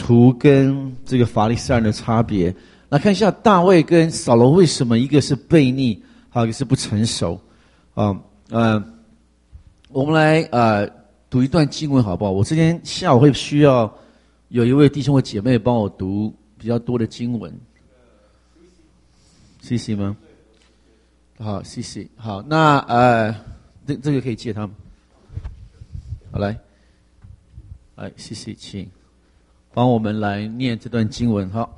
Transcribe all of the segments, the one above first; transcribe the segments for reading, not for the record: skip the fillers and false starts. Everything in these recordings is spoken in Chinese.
徒跟这个法利赛人的差别。来看一下大卫跟扫罗为什么一个是悖逆，还有一个是不成熟。我们来读一段经文好不好？我今天下午会需要有一位弟兄或姐妹帮我读比较多的经文。CC 吗？好 ，CC 好，那这个可以借他们。好，来，CC 请帮我们来念这段经文。好。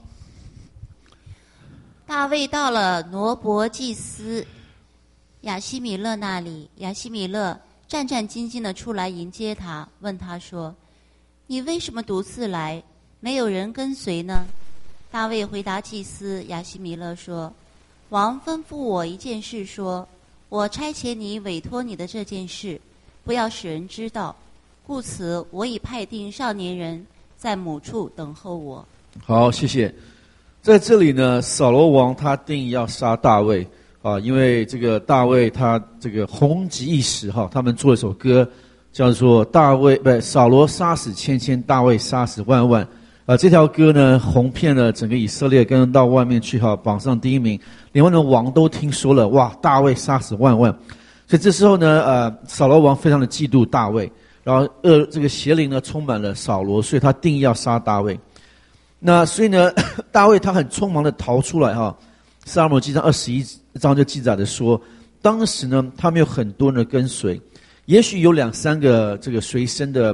大卫到了挪伯祭司亚希米勒那里，亚希米勒战战兢兢地出来迎接他，问他说：“你为什么独自来？没有人跟随呢？”大卫回答祭司亚希米勒说：“王吩咐我一件事说，我差遣你委托你的这件事，不要使人知道，故此我已派定少年人在某处等候我。” 好，谢谢。在这里呢，扫罗王他定义要杀大卫啊，因为这个大卫他这个红极一时哈，他们做一首歌叫做扫罗杀死千千，大卫杀死万万啊。这条歌呢红遍了整个以色列，跟到外面去哈，榜上第一名，连外的王都听说了，哇，大卫杀死万万。所以这时候呢，扫罗王非常的嫉妒大卫，然后这个邪灵呢充满了扫罗，所以他定义要杀大卫。那所以呢，大卫他很匆忙的逃出来哈。撒母耳记上21章就记载的说，当时呢，他们有很多人的跟随，也许有2-3个这个随身的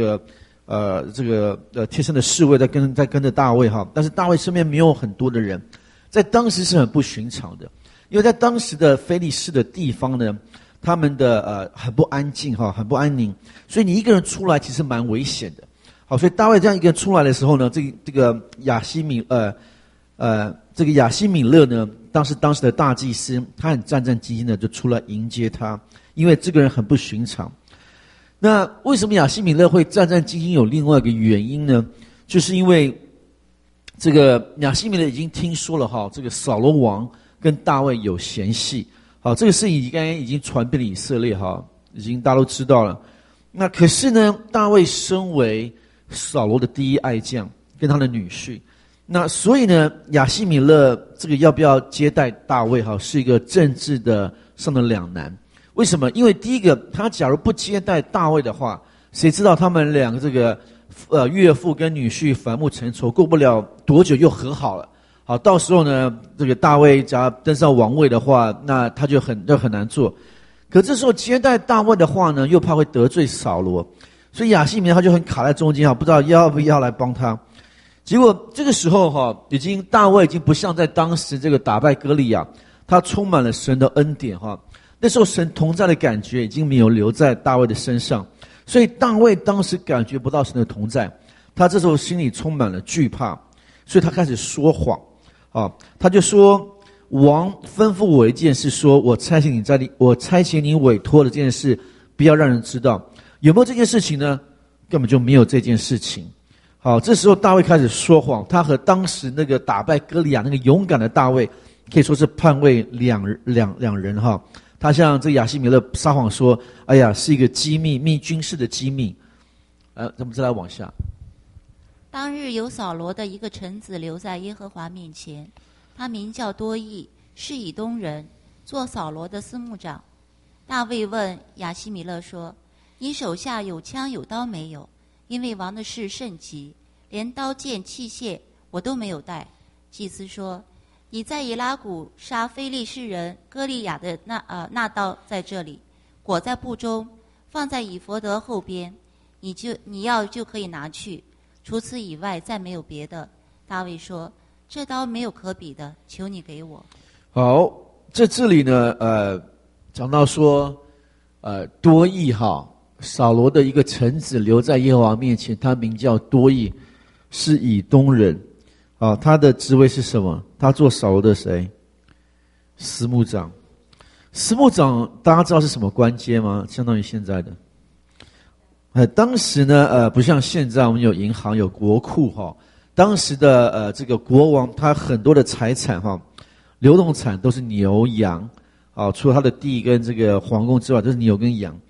贴身的侍卫在跟着大卫哈，但是大卫身边没有很多的人，在当时是很不寻常的，因为在当时的非利士的地方呢，他们的很不安静哈，很不安宁，所以你一个人出来其实蛮危险的。好，所以大卫这样一个人出来的时候呢，这个亚希米勒呢，当时的大祭司，他很战战兢兢的就出来迎接他，因为这个人很不寻常。那为什么亚希米勒会战战兢兢？有另外一个原因呢，就是因为这个亚希米勒已经听说了哈，这个扫罗王跟大卫有嫌隙，好，这个事情应该已经传遍了以色列哈，已经大家都知道了。那可是呢，大卫身为扫罗的第一爱将，跟他的女婿，那所以呢，亚希米勒这个要不要接待大卫哈，是一个政治的上的两难。为什么？因为第一个，他假如不接待大卫的话，谁知道他们两个这个岳父跟女婿反目成仇，过不了多久又和好了。好，到时候呢，这个大卫假如登上王位的话，那他就很难做。可这时候接待大卫的话呢，又怕会得罪扫罗。所以亚希米勒他就很卡在中间哈，不知道要不要来帮他。结果这个时候哈，大卫已经不像在当时这个打败歌利亚，他充满了神的恩典哈。那时候神同在的感觉已经没有留在大卫的身上，所以大卫当时感觉不到神的同在，他这时候心里充满了惧怕，所以他开始说谎啊，他就说：王吩咐我一件事，说我差遣你委托的这件事，不要让人知道。有没有这件事情呢？根本就没有这件事情。好，这时候大卫开始说谎，他和当时那个打败歌利亚那个勇敢的大卫，可以说是判为两人哈。他向这个亚希米勒撒谎说：“哎呀，是一个机密军事的机密。”咱们再来往下。 当日有扫罗的一个臣子留在耶和华面前，他名叫多益，是以东人，做扫罗的司牧长。大卫问亚希米勒说：“你手下有枪有刀没有？因为王的事甚急，连刀剑器械我都没有带。”祭司说：“你在以拉谷杀非利士人歌利亚的那刀在这里，裹在布中，放在以弗得后边，你要就可以拿去。除此以外，再没有别的。”大卫说：“这刀没有可比的，求你给我。” 好，在这里呢，讲到说，多益哈。扫罗的一个臣子留在耶和华面前，他名叫多益，是以东人。啊，他的职位是什么？他做扫罗的谁？司牧长。司牧长大家知道是什么官阶吗？相当于现在的。当时呢，不像现在我们有银行有国库哈。当时的这个国王他很多的财产哈，流动产都是牛羊啊，除了他的地跟这个皇宫之外，都是牛跟羊。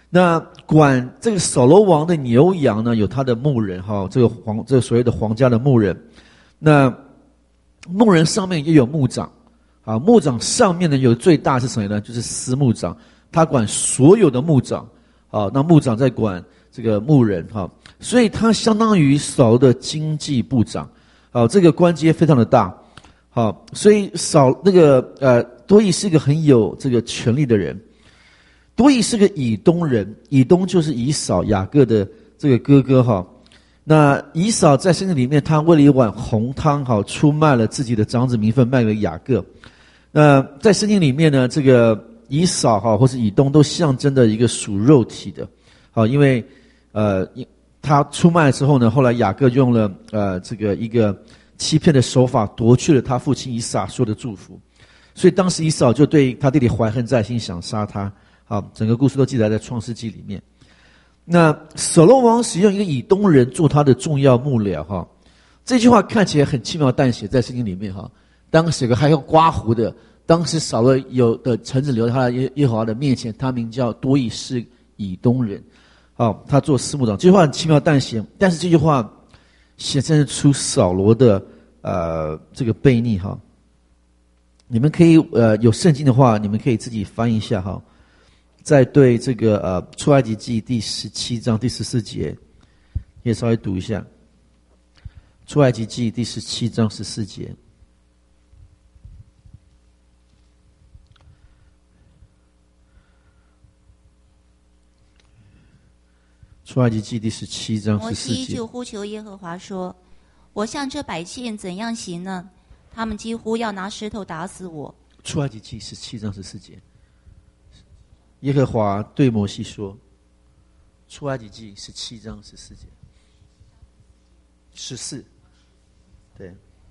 那管这个扫罗王的牛羊呢，有他的牧人哈，这个所谓的皇家的牧人。那牧人上面也有牧长，啊，牧长上面呢有最大是谁呢？就是司牧长，他管所有的牧长，啊，那牧长在管这个牧人哈，所以他相当于扫罗的经济部长，啊，这个官阶非常的大，好，所以多益是一个很有这个权力的人。多益是个以东人，以东就是以扫雅各的这个哥哥哈。那以扫在圣经里面，他为了一碗红汤哈，出卖了自己的长子名分，卖给雅各。那在圣经里面呢，这个以扫哈或是以东都象征的一个属肉体的，好，因为他出卖之后呢，后来雅各用了这个一个欺骗的手法夺去了他父亲以撒所有的祝福，所以当时以扫就对他弟弟怀恨在心，想杀他。好，整个故事都记载在创世纪里面。那扫罗王使用一个以东人做他的重要幕僚哈，这句话看起来很轻描淡写在圣经里面哈。当时有个还要刮胡的，当时扫罗有的臣子留他在耶和华的面前，他名叫多益，是以东人。好，他做司牧长，这句话很轻描淡写，但是这句话显现出扫罗的这个悖逆哈。你们可以有圣经的话，你们可以自己翻译一下哈。再对这个出埃及记第17章第14节，也稍微读一下。出埃及记第17章14节。出埃及记第17章14节。 摩西就呼求耶和华说：“我向这百姓怎样行呢？他们几乎要拿石头打死我。” 出埃及记17章14节。耶和华对摩西说：“出埃及记17章14节，14，对。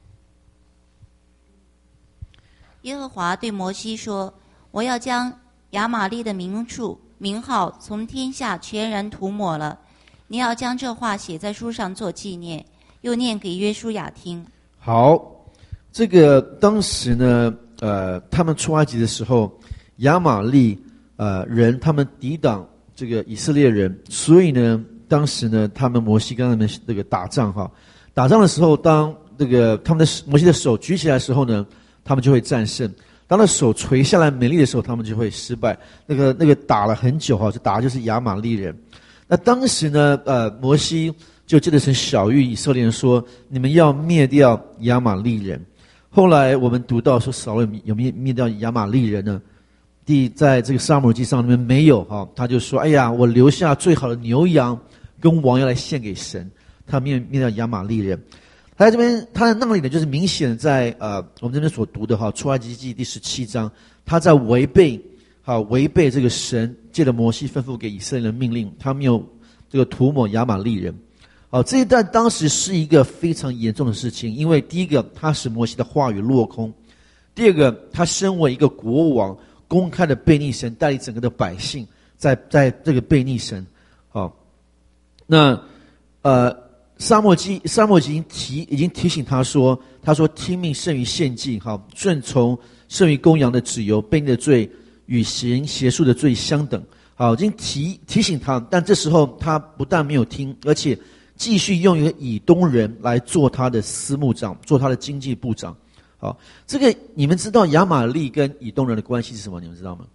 耶和华对摩西说：我要将亚玛力的名号从天下全然涂抹了。你要将这话写在书上做纪念，又念给约书亚听。” 好，这个当时呢，他们出埃及的时候，亚玛力人他们抵挡这个以色列人，所以呢，当时呢，摩西跟他们这个打仗哈，打仗的时候，当这个摩西的手举起来的时候呢，他们就会战胜；当他手垂下来美丽的时候，他们就会失败。那个打了很久哈，就打的就是亚玛力人。那当时呢，摩西就借着神晓谕以色列人说：“你们要灭掉亚玛力人。”后来我们读到说，扫罗有没有灭掉亚玛力人呢？在这个撒母耳记上里面没有哈，他就说：“哎呀，我留下最好的牛羊跟王要来献给神。”他灭掉亚玛力人。他在这边他的那里呢，就是明显在我们这边所读的哈，出埃及记第17章，他在违背这个神借着摩西吩咐给以色列人命令，他没有这个涂抹亚玛力人。这一段当时是一个非常严重的事情，因为第一个，他使摩西的话语落空；第二个，他身为一个国王，公开的悖逆神，带领整个的百姓在这个悖逆神。那撒母耳记已经提醒他说听命胜于献祭，顺从胜于公羊的脂油，悖逆的罪与行邪术的罪相等。已经提醒他，但这时候他不但没有听，而且继续用一个以东人来做他的司牧长，做他的经济部长。好，这个你们知道亚玛力跟以东人的关系是什么？你们知道吗？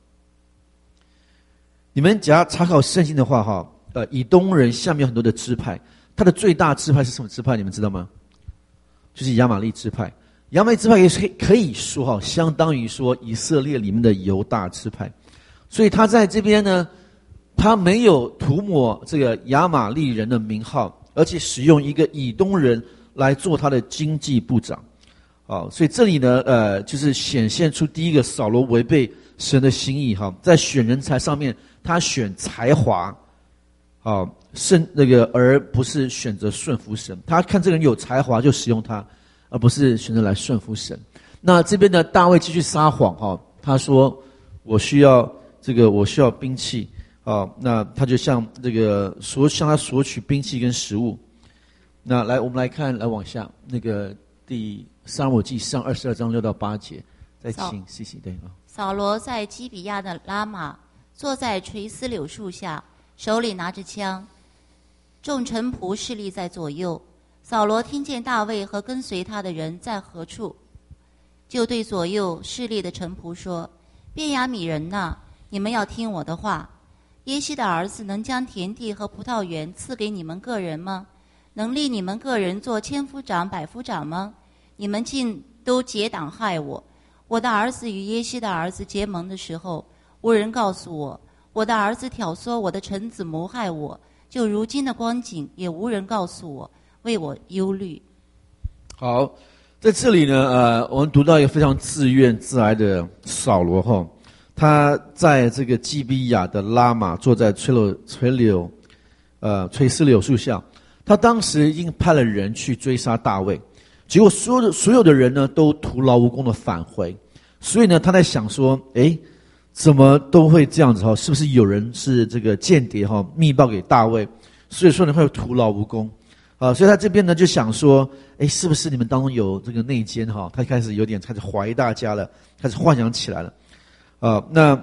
你们只要查考圣经的话，以东人下面有很多的支派，他的最大支派是什么支派？你们知道吗？就是亚玛力支派。亚玛力支派也是可以说相当于说以色列里面的犹大支派。所以他在这边呢，他没有涂抹这个亚玛力人的名号，而且使用一个以东人来做他的经济部长。所以这里呢，就是显现出第一个扫罗违背神的心意在选人才上面，他选才华，而不是选择顺服神。他看这个人有才华就使用他，而不是选择来顺服神。那这边的大卫继续撒谎他说我需要兵器那他就向他索取兵器跟食物。那我们来看，来往下第撒母耳记上22章6到8节，再请 CC 对扫罗在基比亚的拉玛，坐在垂丝柳树下， 手里拿着枪，众臣仆侍立在左右。扫罗听见大卫和跟随他的人在何处，就对左右侍立的臣仆说：便雅悯人哪，你们要听我的话。耶西的儿子能将田地和葡萄园赐给你们个人吗？能立你们个人做千夫长、百夫长吗？你们竟都结党害我。我的儿子与耶西的儿子结盟的时候，无人告诉我；我的儿子挑唆我的臣子谋害我，就如今的光景，也无人告诉我，为我忧虑。 好，在这里呢，我们读到一个非常自怨自哀的扫罗哈，他在这个基比亚的拉玛坐在垂丝柳树下，他当时已经派了人去追杀大卫，结果所有的人呢都徒劳无功的返回，所以呢他在想说，怎么都会这样子哈？是不是有人是这个间谍哈，密报给大卫，所以说呢会徒劳无功啊？所以他这边呢就想说，是不是你们当中有这个内奸哈？他开始怀疑大家了，开始幻想起来了。那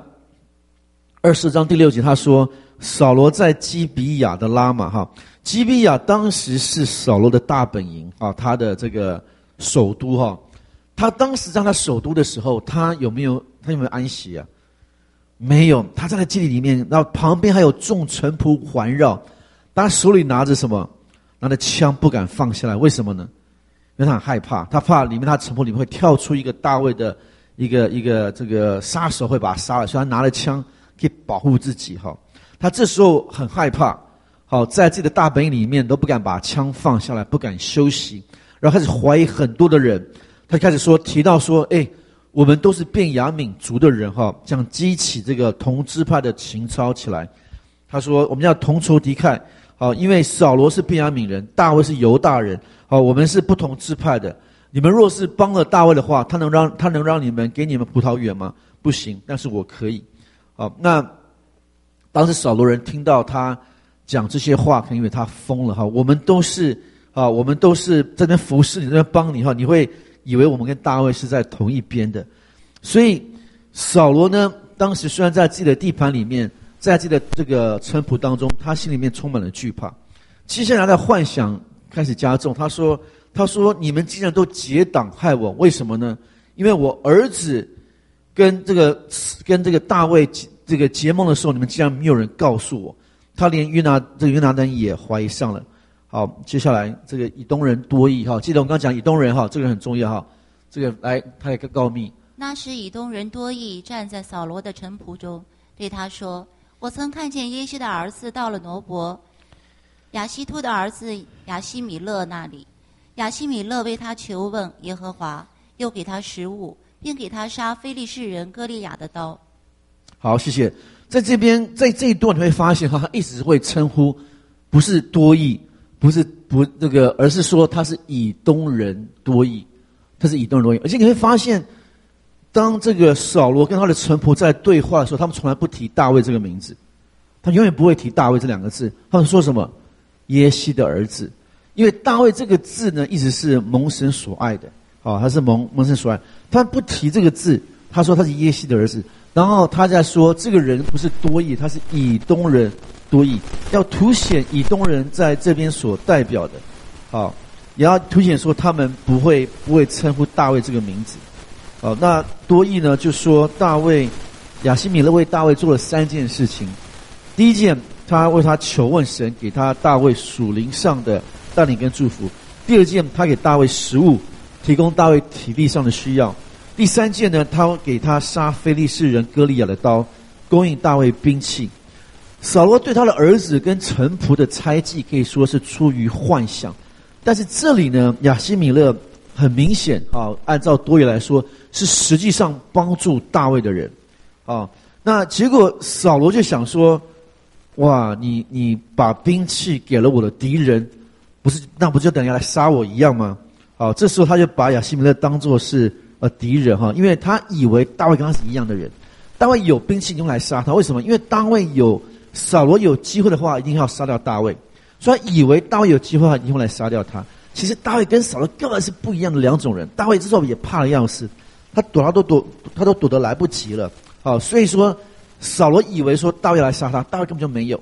24章第6节他说，扫罗在基比亚的拉玛哈，基比亚当时是扫罗的大本营啊，他的这个首都哈。他当时在他首都的时候，他有没有安息啊？没有，他在基地里面，然后旁边还有众臣仆环绕，他手里拿着什么？拿着枪不敢放下来，为什么呢？因为他很害怕，他怕里面他臣仆里面会跳出一个大卫的一个这个杀手会把他杀了，所以他拿了枪可以保护自己哈。他这时候很害怕，好，在自己的大本营里面都不敢把枪放下来，不敢休息，然后开始怀疑很多的人。他开始提到说，我们都是便雅悯族的人哈，这样激起这个同支派的情操起来。他说我们要同仇敌忾，好，因为扫罗是便雅悯人，大卫是犹大人，好，我们是不同支派的。你们若是帮了大卫的话，他能让你们给你们葡萄园吗？不行，但是我可以。好，那当时扫罗人听到他讲这些话，可能以为他疯了哈。我们都是在这边服侍你，这边帮你哈，你会以为我们跟大卫是在同一边的。所以扫罗呢，当时虽然在自己的地盘里面，在自己的这个臣仆当中，他心里面充满了惧怕。接下来的幻想开始加重，他说你们既然都结党害我，为什么呢？因为我儿子跟这个大卫这个结盟的时候，你们竟然没有人告诉我。他连约拿单也怀疑上了。好，接下来这个以东人多益哈，记得我刚刚讲以东人哈，这个很重要哈。这个来，他也告密。 那时以东人多益站在扫罗的臣仆中，对他说：我曾看见耶西的儿子到了挪伯亚希突的儿子亚希米勒那里，亚希米勒为他求问耶和华，又给他食物，并给他杀非利士人歌利亚的刀。 好，谢谢。在这边，在这一段你会发现哈，他一直会称呼不是多益，而是说他是以东人多益，他是以东人多益。而且你会发现，当这个扫罗跟他的臣仆在对话的时候，他们从来不提大卫这个名字，他永远不会提大卫这两个字。他们说什么？耶西的儿子。因为大卫这个字呢，一直是蒙神所爱的，他是蒙神所爱。他不提这个字，他说他是耶西的儿子。然后他在说这个人不是多益，他是以东人多益，要凸显以东人在这边所代表的，也要凸显说他们不会称呼大卫这个名字。那多益呢就说亚希米勒为大卫做了3件事情。第一件，他为他求问神，给他大卫属灵上的带领跟祝福。第二件，他给大卫食物，提供大卫体力上的需要。第3件呢，他给他杀非利士人歌利亚的刀，供应大卫兵器。扫罗对他的儿子跟臣仆的猜忌可以说是出于幻想，但是这里呢，亚希米勒很明显按照多益来说，是实际上帮助大卫的人。那结果扫罗就想说，哇，你把兵器给了我的敌人，那不就等于来杀我一样吗？这时候他就把亚希米勒当作是敌人因为他以为大卫跟他是一样的人，大卫有兵器用来杀他，为什么？因为扫罗有机会的话，一定要杀掉大卫，所以他以为大卫有机会的话，一定会来杀掉他。其实大卫跟扫罗根本是不一样的两种人。大卫这时候也怕的要死，他都躲得来不及了。所以说扫罗以为说大卫来杀他，大卫根本就没有。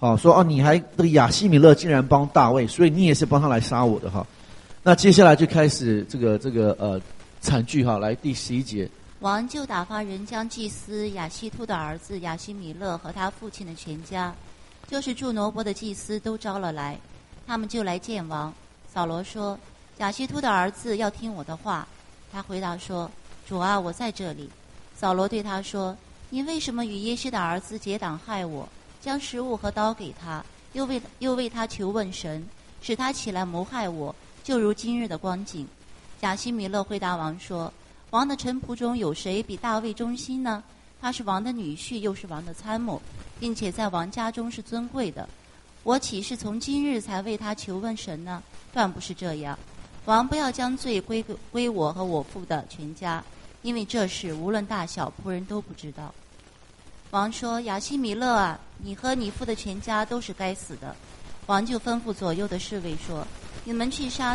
好，说哦，你还这个亚希米勒竟然帮大卫，所以你也是帮他来杀我的哈。那接下来就开始这个惨剧哈，来第11节。 王就打发人将祭司亚希突的儿子亚希米勒和他父亲的全家，就是住挪伯的祭司都招了来，他们就来见王。扫罗说：“亚希突的儿子要听我的话。”他回答说：“主啊，我在这里。”扫罗对他说：“你为什么与耶西的儿子结党害我，将食物和刀给他，又为他求问神，使他起来谋害我，就如今日的光景？”亚希米勒回答王说：“王的臣仆中有谁比大卫忠心呢？他是王的女婿，又是王的参谋，并且在王家中是尊贵的。我岂是从今日才为他求问神呢？断不是这样。王不要将罪归我和我父的全家，因为这事无论大小，仆人都不知道。”王说：“亚希米勒啊，你和你父的全家都是该死的。”王就吩咐左右的侍卫说：“你们去杀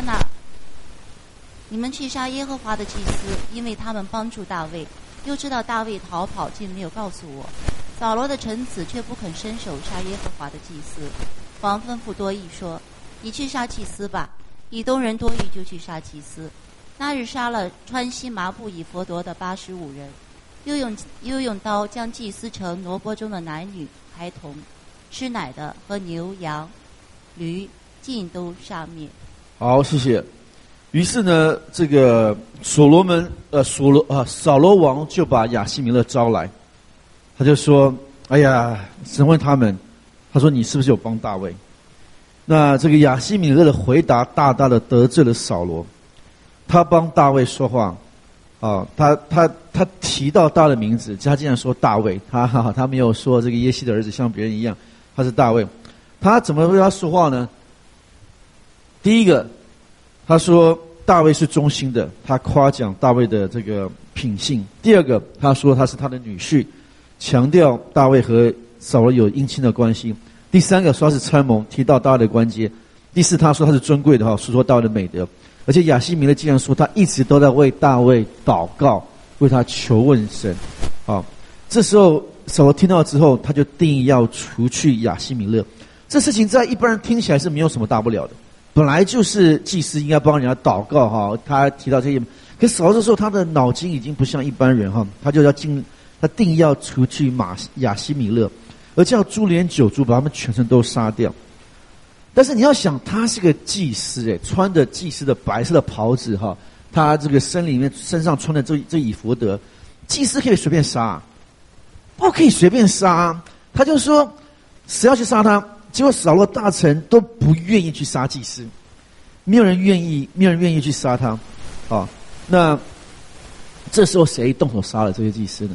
耶和华的祭司，因为他们帮助大卫，又知道大卫逃跑，竟没有告诉我。扫罗的臣子却不肯伸手杀耶和华的祭司。”王吩咐多益说：“你去杀祭司吧。”以东人多益就去杀祭司。那日杀了穿西麻布以弗得的85人，又用刀将祭司城挪伯中的男女孩童、吃奶的和牛羊驴尽都杀灭。 好，谢谢。于是呢，这个扫罗王就把亚希米勒招来，他就说：“哎呀，审问他们，他说你是不是有帮大卫？”那这个亚希米勒的回答大大的得罪了扫罗，他帮大卫说话，啊，他提到大的名字，他竟然说大卫，他没有说这个耶西的儿子像别人一样，他是大卫，他怎么为他说话呢？第一个，他说大卫是忠心的，他夸奖大卫的这个品性。第二个，他说他是他的女婿，强调大卫和扫罗有姻亲的关系。第三个说他是参谋，提到大卫的关节。第四，他说他是尊贵的说大卫的美德。而且亚希米勒竟然说他一直都在为大卫祷告，为他求问神。这时候扫罗听到之后，他就定义要除去亚希米勒。这事情在一般人听起来是没有什么大不了的，本来就是祭司应该帮人家祷告他提到这些，可扫罗这时候他的脑筋已经不像一般人他就他定义要除去亚希米勒，而叫株连九族把他们全身都杀掉。但是你要想，他是个祭司穿着祭司的白色的袍子他这个身上穿的这以弗得，祭司可以随便杀，不可以随便杀。他就说谁要去杀他，结果扫罗大臣都不愿意去杀祭司，没有人愿意去杀他。那这时候谁动手杀了这些祭司呢？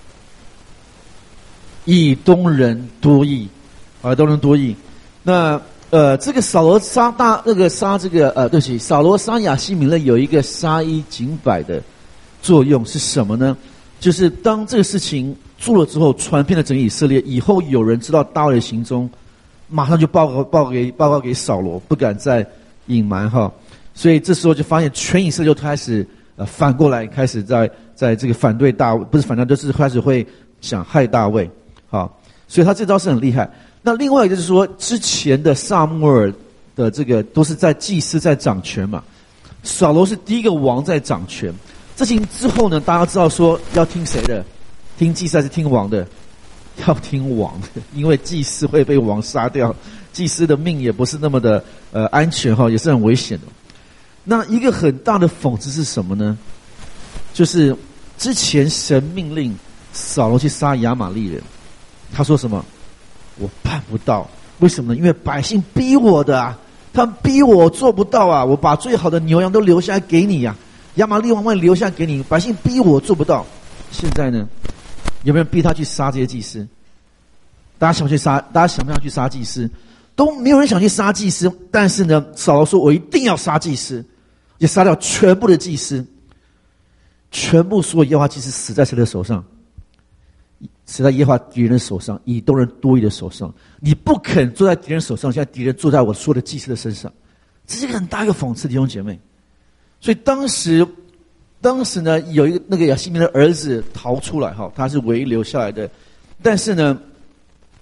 以东人多益，东人多益。那这个扫罗杀扫罗杀亚希米勒有一个杀一儆百的作用是什么呢？就是当这个事情做了之后，传遍了整个以色列，以后有人知道大卫的行踪，马上就报告给扫罗，不敢再隐瞒所以这时候就发现全以色列就开始反过来开始在这个反对大卫，不是反对，就是开始会想害大卫所以他这招是很厉害。那另外一个就是说，之前的撒母耳的这个都是在祭司在掌权嘛，扫罗是第一个王在掌权。这情之后呢，大家知道说要听谁的？听祭司还是听王的？要听王的，因为祭司会被王杀掉，祭司的命也不是那么的安全也是很危险的。那一个很大的讽刺是什么呢？就是之前神命令扫罗去杀亚玛力人，他说什么？我办不到，为什么呢？因为百姓逼我的他们逼我做不到我把最好的牛羊都留下来给你亚玛力王会留下给你，百姓逼我做不到。现在呢，有没有人逼他去杀这些祭司？大家想不想去杀祭司？都没有人想去杀祭司，但是呢，扫罗说我一定要杀祭司，也杀掉全部的祭司，全部所有耶和华祭司死在谁的手上？死在耶和华敌人的手上，以东人多益的手上。你不肯坐在敌人手上，现在敌人坐在我所有的祭司的身上，这是一个很大一个讽刺，弟兄姐妹。所以当时呢，有一个那个亚希米勒的儿子逃出来他是唯一留下来的。但是呢，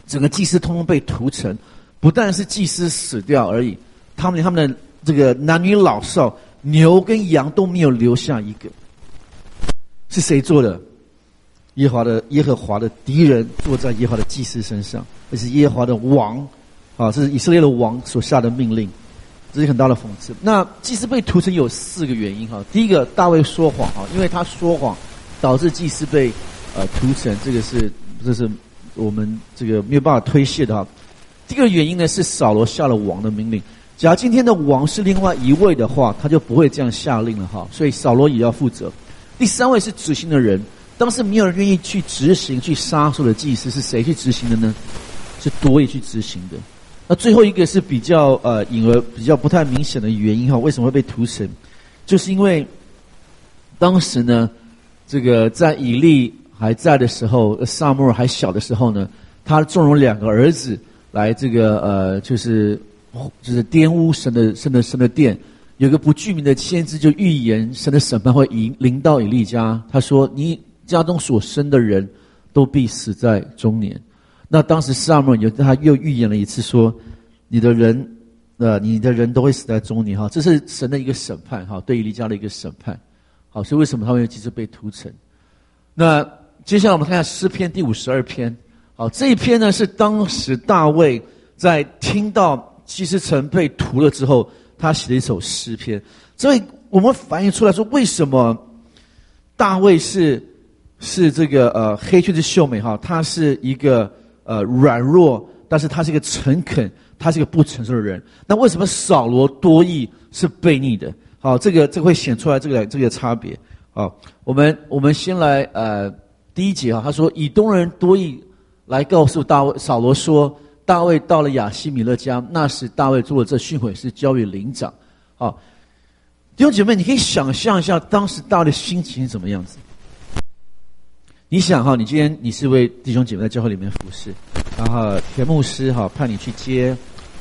整个祭司通通被屠城，不但是祭司死掉而已，他们的这个男女老少、牛跟羊都没有留下一个。是谁做的？耶和华的敌人坐在耶和华的祭司身上，这是耶和华的王啊，这是以色列的王所下的命令，这是很大的讽刺。那祭司被屠城有4个原因哈。第一个，大卫说谎哈，因为他说谎导致祭司被屠城，这是我们这个没有办法推卸的哈。第二个原因呢是扫罗下了王的命令。假如今天的王是另外一位的话，他就不会这样下令了哈，所以扫罗也要负责。第3位是执行的人，当时没有人愿意去执行去杀所有的祭司，是谁去执行的呢？是多益去执行的。那最后一个是比较隐而比较不太明显的原因哈，为什么会被屠城？就是因为当时呢，这个在以利还在的时候，撒母耳还小的时候呢，他纵容2个儿子来这个就是玷污神的殿。有个不具名的先知就预言神的审判会临到以利家，他说：“你家中所生的人都必死在中年。”那当时撒母耳他又预言了一次说：“你的人都会死在中年。”哈，这是神的一个审判哈，对以利家的一个审判。好，所以为什么他会其实被屠城？那接下来我们看一下诗篇第52篇。好，这一篇呢是当时大卫在听到基斯城被屠了之后，他写了一首诗篇。所以我们反映出来说，为什么大卫是这个黑雀之秀美哈，他是一个软弱，但是他是一个诚恳，他是一个不成熟的人。那为什么扫罗多益是悖逆的？好，这个会显出来这个差别。好，我们先来第1节哈，他说以东人多益来告诉扫罗说，大卫到了亚希米勒家，那时大卫做了这训诲是交与灵长。好，弟兄姐妹，你可以想象一下当时大卫的心情是怎么样子。你想哈，你今天你是位弟兄姐妹在教会里面服侍，然后田牧师哈派你去接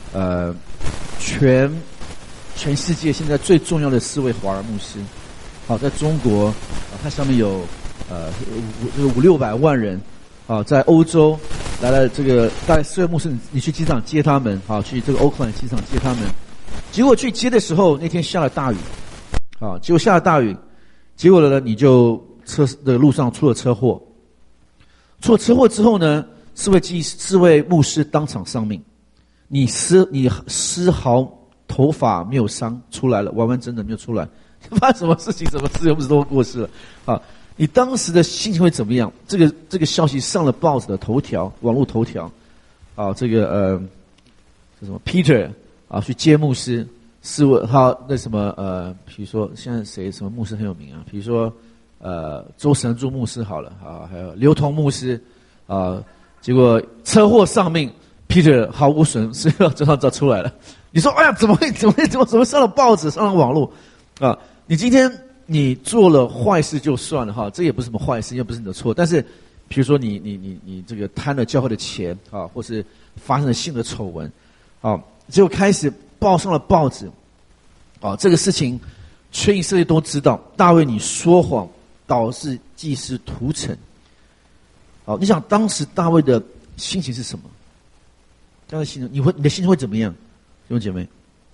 全世界现在最重要的4位华人牧师。好，在中国它上面有500-600万人。好，在欧洲来了这个大概4位牧师，你去机场接他们，好，去这个欧克兰机场接他们。结果去接的时候，那天下了大雨，好，结果下了大雨，结果呢，你就的路上出了车祸。出了车祸之后呢，4位牧师当场丧命，你丝毫头发没有伤出来了，完完整整没有出来。发生什么事情？什么4位牧师都过世了啊！你当时的心情会怎么样？这个消息上了报纸的头条，网络头条，啊，这个什么 Peter 啊去接牧师，4位他那什么比如说现在谁什么牧师很有名啊？比如说周神柱牧师好了啊，还有刘同牧师啊，结果车祸丧命 ，Peter 毫无损失就找出来了。你说哎呀，怎么上了报纸，上了网络啊？你今天你做了坏事就算了哈，这也不是什么坏事，又不是你的错。但是，比如说你这个贪了教会的钱啊，或是发生了性的丑闻，啊，就开始报上了报纸，啊，这个事情全以色列都知道。大卫你说谎，导致祭司屠城。好，你想当时大卫的心情是什么？当时心情，你的心情会怎么样，弟兄姐妹？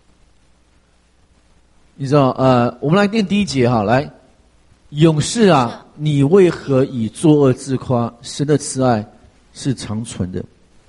你知道我们来念第1节哈，来，勇士啊，你为何以作恶自夸？神的慈爱是长存的。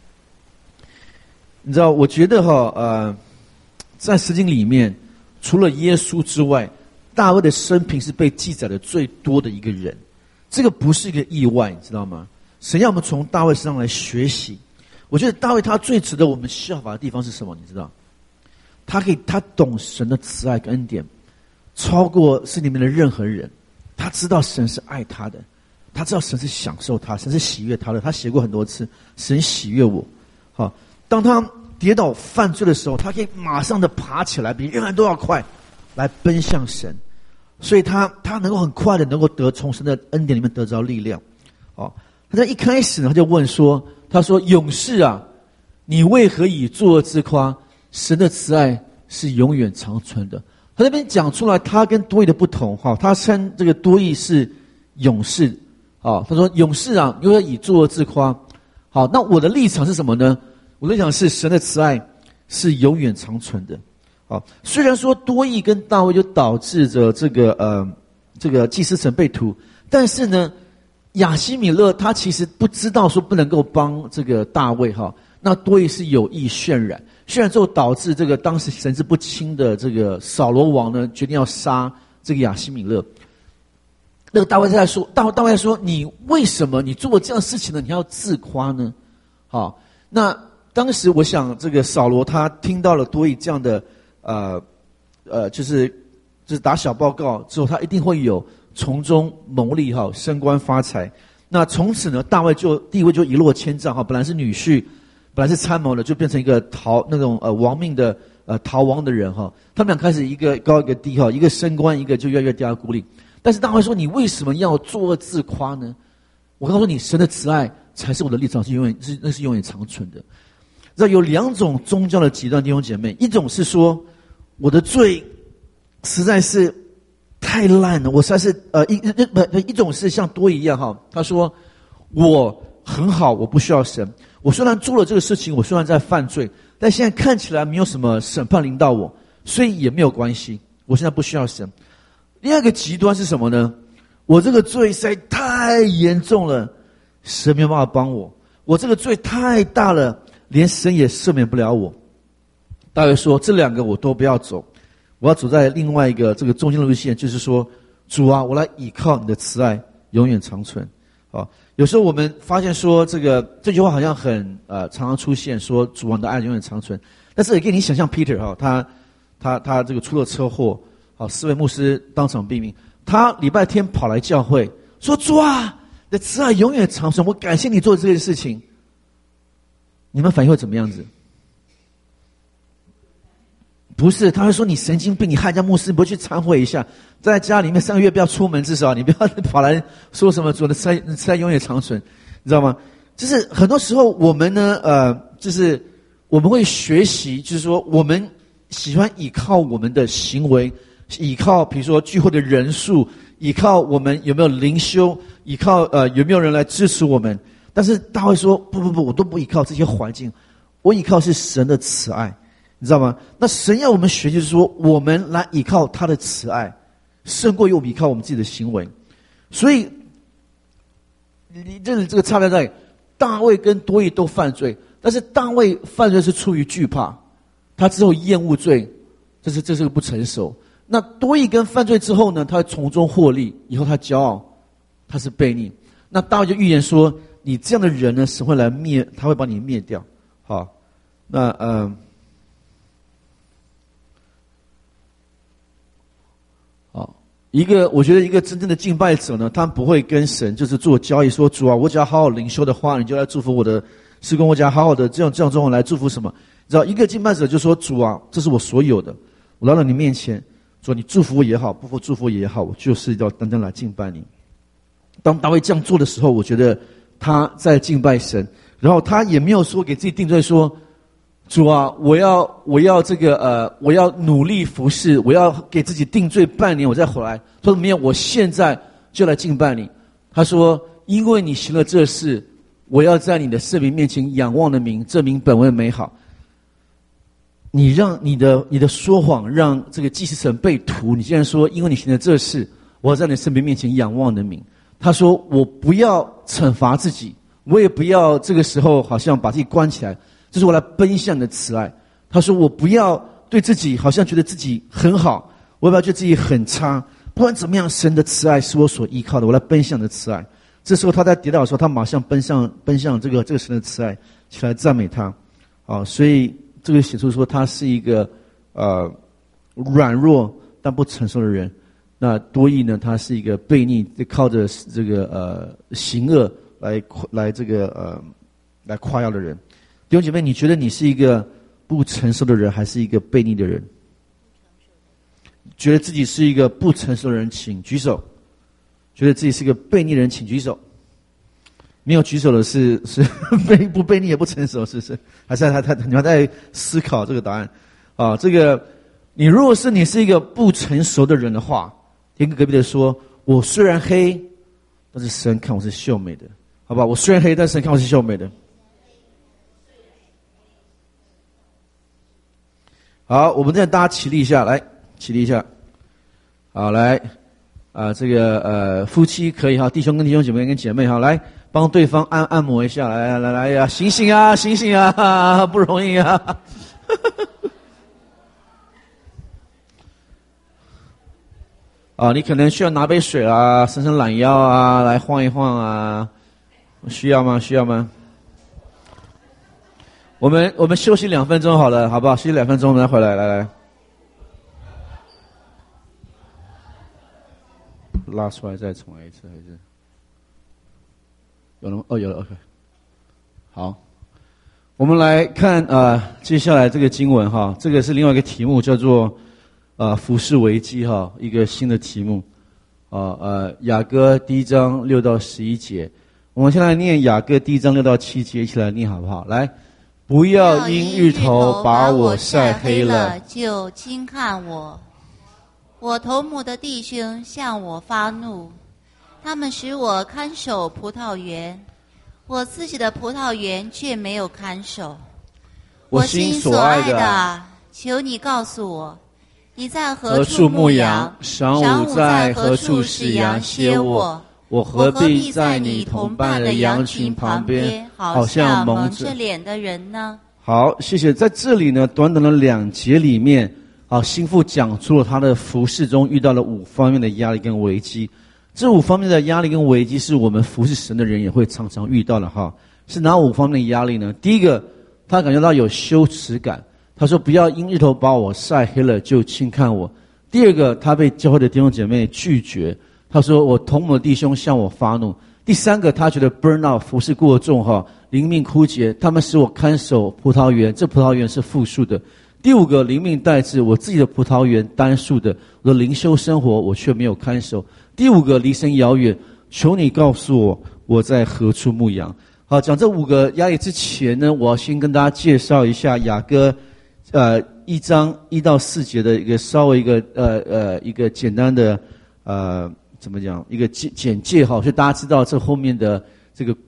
你知道，我觉得哈在圣经里面，除了耶稣之外，大卫的生平是被记载的最多的一个人。这个不是一个意外，你知道吗？神要我们从大卫身上来学习。我觉得大卫他最值得我们效法的地方是什么？你知道？他懂神的慈爱跟恩典，超过世里面的任何人。他知道神是爱他的，他知道神是享受他，神是喜悦他的。他写过很多次，神喜悦我。好，当他跌倒犯罪的时候，他可以马上的爬起来，比任何人都要快，来奔向神。所以他能够很快的能够从神的恩典里面得着力量。好，他在一开始呢，他就问说，他说：“勇士啊，你为何以作恶自夸？神的慈爱是永远长存的。”他那边讲出来，他跟多益的不同哈，他称这个多益是勇士啊。他说：“勇士啊，你为何以作恶自夸？” 好，那我的立场是什么呢？我的立场是神的慈爱是永远长存的。好，虽然说多益跟大卫就导致着这个祭司城被屠，但是呢，亚希米勒他其实不知道说不能够帮这个大卫哈，那多益是有意渲染之后导致这个当时神志不清的这个扫罗王呢决定要杀这个亚希米勒。那个大卫在说，大卫在说，你为什么你做了这样的事情呢？你要自夸呢？好，那当时我想这个扫罗他听到了多益这样的就是打小报告之后，他一定会有从中牟利哈，升官发财。那从此呢，大卫就地位就一落千丈哈，本来是女婿，本来是参谋的，就变成一个亡命的逃亡的人哈。他们俩开始一个高一个低哈，一个升官，一个就越来越掉谷里。但是大卫说：“你为什么要作恶自夸呢？”我告诉你，神的慈爱才是我的立场，是永远长存的。知道有两种宗教的极端弟兄姐妹，一种是说我的罪实在是太烂了，我实在是一种是像多益一样哈，他说我很好，我不需要神，我虽然做了这个事情，我虽然在犯罪，但现在看起来没有什么审判临到我，所以也没有关系，我现在不需要神。第二个极端是什么呢？我这个罪实在太严重了，神没有办法帮我，我这个罪太大了，连神也赦免不了我。大卫说这两个我都不要走，我要走在另外一个这个中间的路线，就是说主啊，我来倚靠你的慈爱永远长存。好，有时候我们发现说这句话好像很常常出现，说主啊，你的爱永远长存。但是也给你想象 Peter 哈，他这个出了车祸，好，4位牧师当场毙命，他礼拜天跑来教会说主啊，你的慈爱永远长存，我感谢你做这件事情。你们反应会怎么样子？不是，他会说你神经病，你害人家牧师，你不会去忏悔一下，在家里面3个月不要出门，至少你不要跑来说什么主的慈爱永远长存，你知道吗？就是很多时候我们呢就是我们会学习，就是说我们喜欢依靠我们的行为，依靠比如说聚会的人数，依靠我们有没有灵修，依靠有没有人来支持我们。但是大卫说不，我都不依靠这些环境，我依靠是神的慈爱，你知道吗？那神要我们学，就是说我们来依靠他的慈爱，胜过于我们依靠我们自己的行为。所以你这个差别在大卫跟多益都犯罪，但是大卫犯罪是出于惧怕，他之后厌恶罪，这是个不成熟。那多益跟犯罪之后呢，他会从中获利，以后他骄傲，他是悖逆。那大卫就预言说，你这样的人呢，神会来灭，他会把你灭掉。好，那好，我觉得一个真正的敬拜者呢，他不会跟神就是做交易，说主啊，我只要好好灵修的话，你就来祝福我的事工，我只要好好的这样状况来祝福什么？你知道，一个敬拜者就说主啊，这是我所有的，我来到你面前，说你祝福我也好，不祝福我也好，我就是要单单来敬拜你。当大卫这样做的时候，我觉得他在敬拜神，然后他也没有说给自己定罪说，主啊，我要这个我要努力服侍，我要给自己定罪半年，我再回来。他说没有，我现在就来敬拜你。他说，因为你行了这事，我要在你的圣名面前仰望的名，这名本为美好。你让你的说谎让这个祭司城被屠，你竟然说因为你行了这事，我要在你的圣名面前仰望的名。他说我不要惩罚自己，我也不要这个时候好像把自己关起来，这是我来奔向你的慈爱。他说我不要对自己好像觉得自己很好，我也不要觉得自己很差，不管怎么样，神的慈爱是我所依靠的，我来奔向你的慈爱。这时候他在跌倒的时候，他马上奔向这个神的慈爱，起来赞美他。所以这个写出说他是一个软弱但不成熟的人。那多益呢，他是一个悖逆，靠着这个行恶来这个来夸耀的人。弟兄姐妹，你觉得你是一个不成熟的人，还是一个悖逆的人？觉得自己是一个不成熟的人，请举手。觉得自己是一个悖逆的人，请举手。没有举手的是不悖逆也不成熟，是不是？还是你还在思考这个答案啊？这个你如果是一个不成熟的人的话，跟隔壁的说，我虽然黑，但是神看我是秀美的，好吧？我虽然黑，但是神看我是秀美的。 好，我们现在大家起立一下，来，起立一下。好，来，夫妻可以哈，弟兄跟弟兄姐妹跟姐妹哈，来帮对方按摩一下，来呀，醒醒啊，醒醒啊，不容易啊。啊，你可能需要拿杯水啊，伸伸懒腰啊，来晃一晃啊，需要吗？需要吗？我们休息2分钟好了，好不好？休息2分钟，我们再回来，来，拉出来再重来一次，还是有了吗？哦，有了 ，OK。好，我们来看接下来这个经文哈，这个是另外一个题目，叫做服事危机哈，一个新的题目雅歌第1章6到11节，我们先来念雅歌第1章6到7节，一起来念好不好？来。不要因日头把我晒黑了， 就轻看我。我头目的弟兄向我发怒，他们使我看守葡萄园，我自己的葡萄园却没有看守。我心所爱的，求你告诉我，你在何处牧羊？晌午在何处使羊歇卧？我何必在你同伴的羊群旁边，好像蒙着脸的人呢？ 好，谢谢。在这里呢，短短的2节里面，心腹讲出了他的服事中遇到了5方面的压力跟危机。这5方面的压力跟危机是我们服事神的人也会常常遇到的哈。是哪5方面的压力呢？第一个，他感觉到有羞耻感，他说不要因日头把我晒黑了就轻看我。第二个，他被教会的弟兄姐妹拒绝，他说我同母的弟兄向我发怒。第3个，他觉得 burn out 服事过重哈，灵命枯竭，他们使我看守葡萄园，这葡萄园是复数的。第5个，灵命代志，我自己的葡萄园单数的，我的灵修生活我却没有看守。第5个，离神遥远，求你告诉我我在何处牧羊。好，讲这5个压力之前呢，我要先跟大家介绍一下雅歌1章1到4节的一个稍微一个简单的怎么讲？一个简介哈，所以大家知道这后面的这个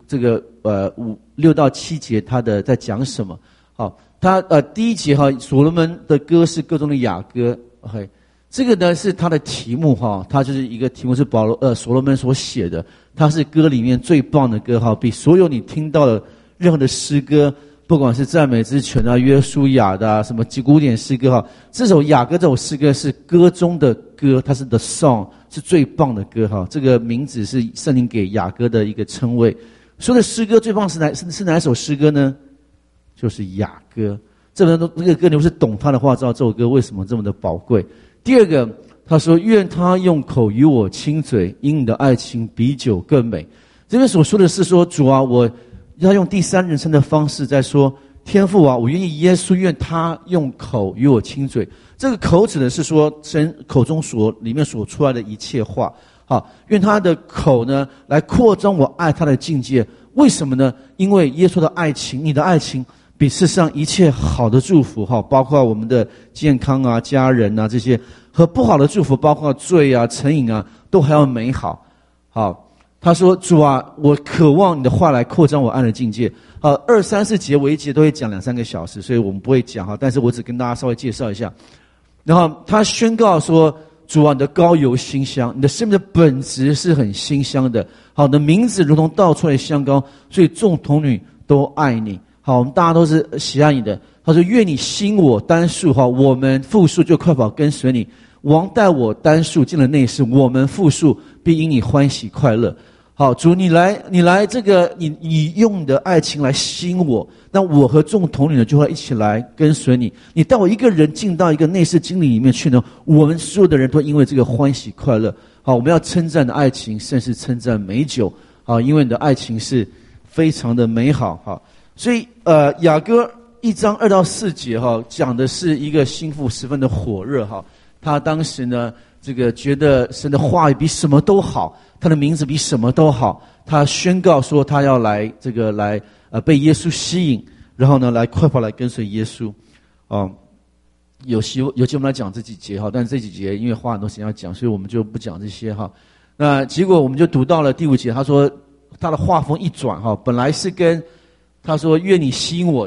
6到7节他的在讲什么？好，他第1节哈，所罗门的歌是歌中的雅歌 ，OK， 这个呢是他的题目哈，他就是一个题目是所罗门所写的，他是歌里面最棒的歌哈，比所有你听到的任何的诗歌，不管是赞美之泉啊、约书亚的什么古典诗歌哈，这首雅歌这首诗歌是歌中的歌，它是 the song， 是最棒的歌哈。这个名字是圣灵给雅歌的一个称谓。说的诗歌最棒是哪一首诗歌呢？就是雅歌。这个歌你不是懂他的话，知道这首歌为什么这么的宝贵。第二个，他说愿他用口与我亲嘴，因你的爱情比酒更美。这边所说的是说，主啊，我要用第3人称的方式在说，天父啊，我愿意耶稣愿他用口与我亲嘴。这个口指的是说神口中里面所出来的一切话。好，愿他的口呢来扩张我爱他的境界。为什么呢？因为耶稣的爱情，你的爱情比世上一切好的祝福哈，包括我们的健康啊、家人啊这些，和不好的祝福，包括罪啊、成瘾啊，都还要美好。好，他说主啊，我渴望你的话来扩张我爱的境界。2、3、4节我一节都会讲2-3个小时，所以我们不会讲哈，但是我只跟大家稍微介绍一下。然后他宣告说，主啊，你的膏油馨香，你的生命的本质是很馨香的。好，你的名字如同倒出来的香膏，所以众童女都爱你。好，我们大家都是喜爱你的。他说愿你兴我单数哈，我们复数就快跑跟随你。王带我单数进了内室，我们复数必因你欢喜快乐。好，主你来这个你用你的爱情来吸引我，那我和众童女呢就会一起来跟随你。你带我一个人进到一个内室经历里面去呢，我们所有的人都因为这个欢喜快乐。好，我们要称赞的爱情，甚是称赞美酒。好，因为你的爱情是非常的美好。好，所以雅歌1章2到4节哈，讲的是一个心腹十分的火热哈。他当时呢，这个觉得神的话语比什么都好，他的名字比什么都好。他宣告说，他要来被耶稣吸引，然后呢，来快跑来跟随耶稣。有机会我们来讲这几节哈，但是这几节因为花很多时间要讲，所以我们就不讲这些哈。那结果我们就读到了第5节，他说他的话锋一转哈，本来是跟他说愿你吸引我的。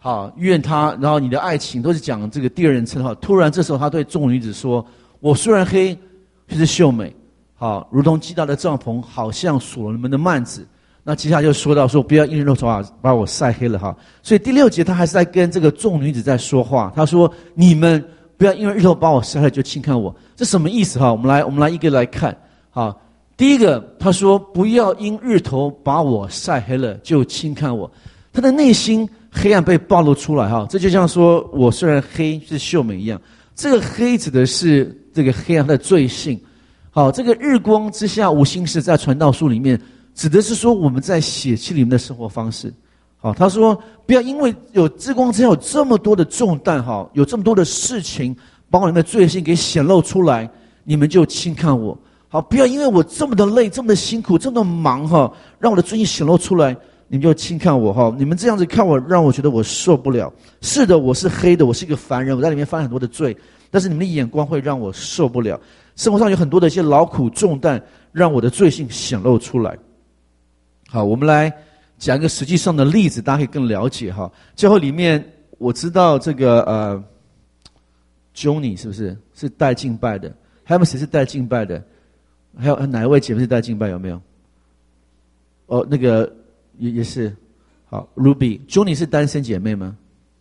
好，愿他，然后你的爱情都是讲这个第二人称哈。突然这时候他对众女子说：“我虽然黑，却是秀美，好，如同极大的帐篷，好像所罗门的幔子。”那接下来就说到说不要因人肉头把我晒黑了哈。所以第6节他还是在跟这个众女子在说话。他说：“你们不要因为日头把我晒黑了就轻看我。”这什么意思哈？我们来一个来看。好，第一个他说不要因日头把我晒黑了就轻看我。他的内心黑暗被暴露出来哈，这就像说我虽然黑是秀美一样，这个黑指的是这个黑暗的罪性。好，这个日光之下无心事在传道书里面指的是说我们在血气里面的生活方式。好，他说不要因为有日光之下有这么多的重担哈，有这么多的事情把我们的罪性给显露出来，你们就轻看我。好，不要因为我这么的累，这么的辛苦，这么的忙哈，让我的罪性显露出来，你们就轻看我哈，你们这样子看我，让我觉得我受不了。是的，我是黑的，我是一个凡人，我在里面犯很多的罪，但是你们的眼光会让我受不了。生活上有很多的一些劳苦重担，让我的罪性显露出来。好，我们来讲一个实际上的例子，大家可以更了解哈。教会里面我知道这个Johnny 是不是带敬拜的？还有没有谁是带敬拜的？还有哪一位姐妹是带敬拜？有没有？哦，那个也是。好 ，Ruby，Johnny 是单身姐妹吗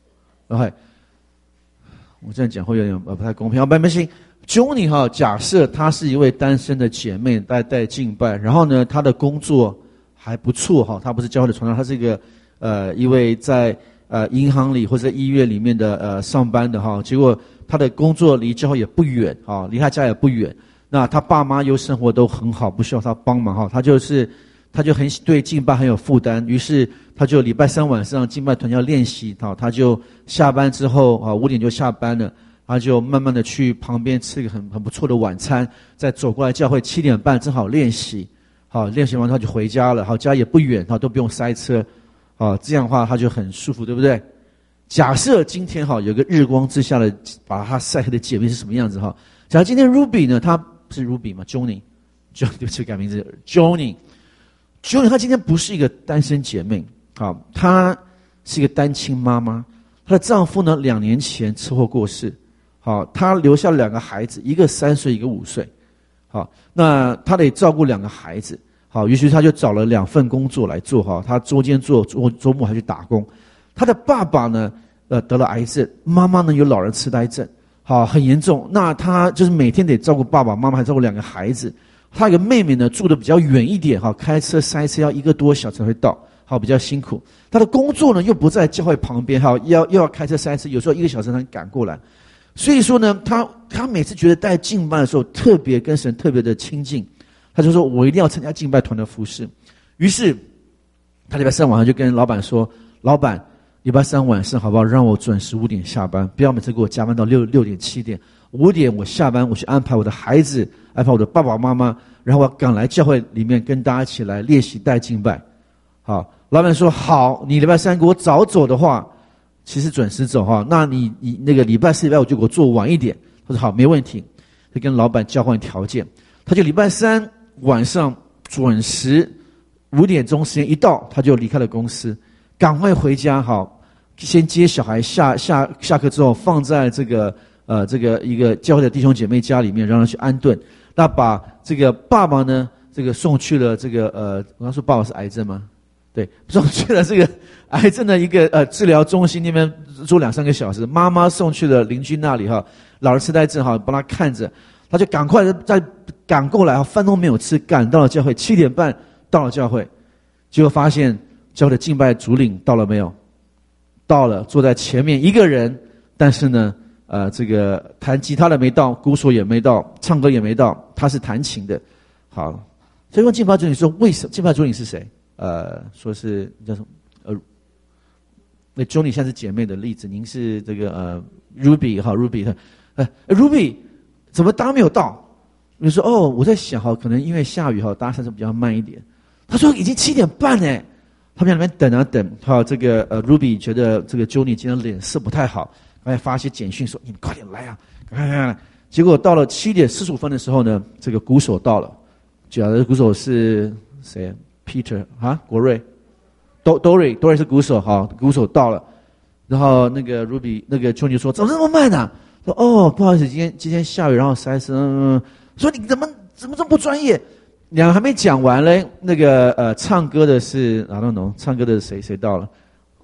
？OK， 我这样讲会有点不太公平。好，没关系。Johnny 哈，假设她是一位单身的姐妹，带敬拜，然后呢，她的工作还不错哈，她不是教会的传道，她是一个一位在银行里或者医院里面的上班的哈，结果她的工作离教会也不远啊，离她家也不远。那他爸妈又生活都很好，不需要他帮忙哈，他就很对敬拜很有负担，于是他就礼拜3晚上敬拜团要练习，他就下班之后5点就下班了，他就慢慢的去旁边吃一个很不错的晚餐，再走过来教会7点半正好练习，好，练习完他就回家了，好，家也不远，都不用塞车，好，这样的话他就很舒服，对不对？假设今天有个日光之下的把他晒黑的姐妹是什么样子哈？假如今天 Ruby 呢，她是 Ruby 吗 ？Johnny， 对不起，改名字 Johnny， 她今天不是一个单身姐妹，好，她是一个单亲妈妈。她的丈夫呢，2年前车祸过世，好，她留下2个孩子，一个3岁，一个5岁，好，那她得照顾2个孩子，好，于是她就找了2份工作来做哈，她周间做，周末还去打工。她的爸爸呢，得了癌症，妈妈呢有老人痴呆症。好，很严重。那他就是每天得照顾爸爸妈妈，还照顾2个孩子。他有个妹妹呢，住的比较远一点，开车塞车要1个多小时才会到，好，比较辛苦。他的工作呢又不在教会旁边，又要开车塞车，有时候1个小时才能赶过来。所以说呢，他每次觉得带敬拜的时候，特别跟神特别的亲近，他就说我一定要参加敬拜团的服事。于是他礼拜3晚上就跟老板说：“老板，礼拜3晚上好不好？让我准时5点下班，不要每次给我加班到6点7点。5点我下班，我去安排我的孩子，安排我的爸爸妈妈，然后我要赶来教会里面跟大家一起来练习带敬拜。”好，老板说好，你礼拜3给我早走的话，其实准时走哈。那你那个礼拜4、礼拜5就给我做晚一点。他说好，没问题。就跟老板交换条件，他就礼拜3晚上准时5点钟时间一到，他就离开了公司。赶快回家，好，先接小孩下课之后放在这个一个教会的弟兄姐妹家里面，让他去安顿。那把这个爸爸呢，这个送去了这个我刚说爸爸是癌症吗？对，送去了这个癌症的一个治疗中心那边住2-3个小时。妈妈送去了邻居那里哈，老人痴呆症哈，帮他看着，他就赶快再赶过来，饭都没有吃，赶到了教会，7点半到了教会，结果发现教会的敬拜主领到了没有？到了，坐在前面一个人，但是呢，这个弹吉他的没到，鼓手也没到，唱歌也没到，他是弹琴的。好，所以问敬拜主领说，为什么敬拜主领是谁？说是叫什么？那 Johnny 现在是姐妹的例子，您是这个Ruby 哈 ，Ruby 怎么搭没有到？你说哦，我在想哈，可能因为下雨哈，搭上车比较慢一点。他说已经7点半呢。他们在那边等啊等，好，这个Ruby 觉得这个 Johnny 今天脸色不太好，赶快发一些简讯说：“你们快点来啊，快来！”结果到了7点45分的时候呢，这个鼓手到了，主要的鼓手是谁 ？Peter 啊，国瑞，Dory 是鼓手，好，鼓手到了。 然后那个 Ruby 那个 Johnny 说怎么这么慢啊？说哦不好意思，今天下雨然后塞车。说你怎么这么不专业？两个还没讲完嘞，那个唱歌的是I don't know，唱歌的谁到了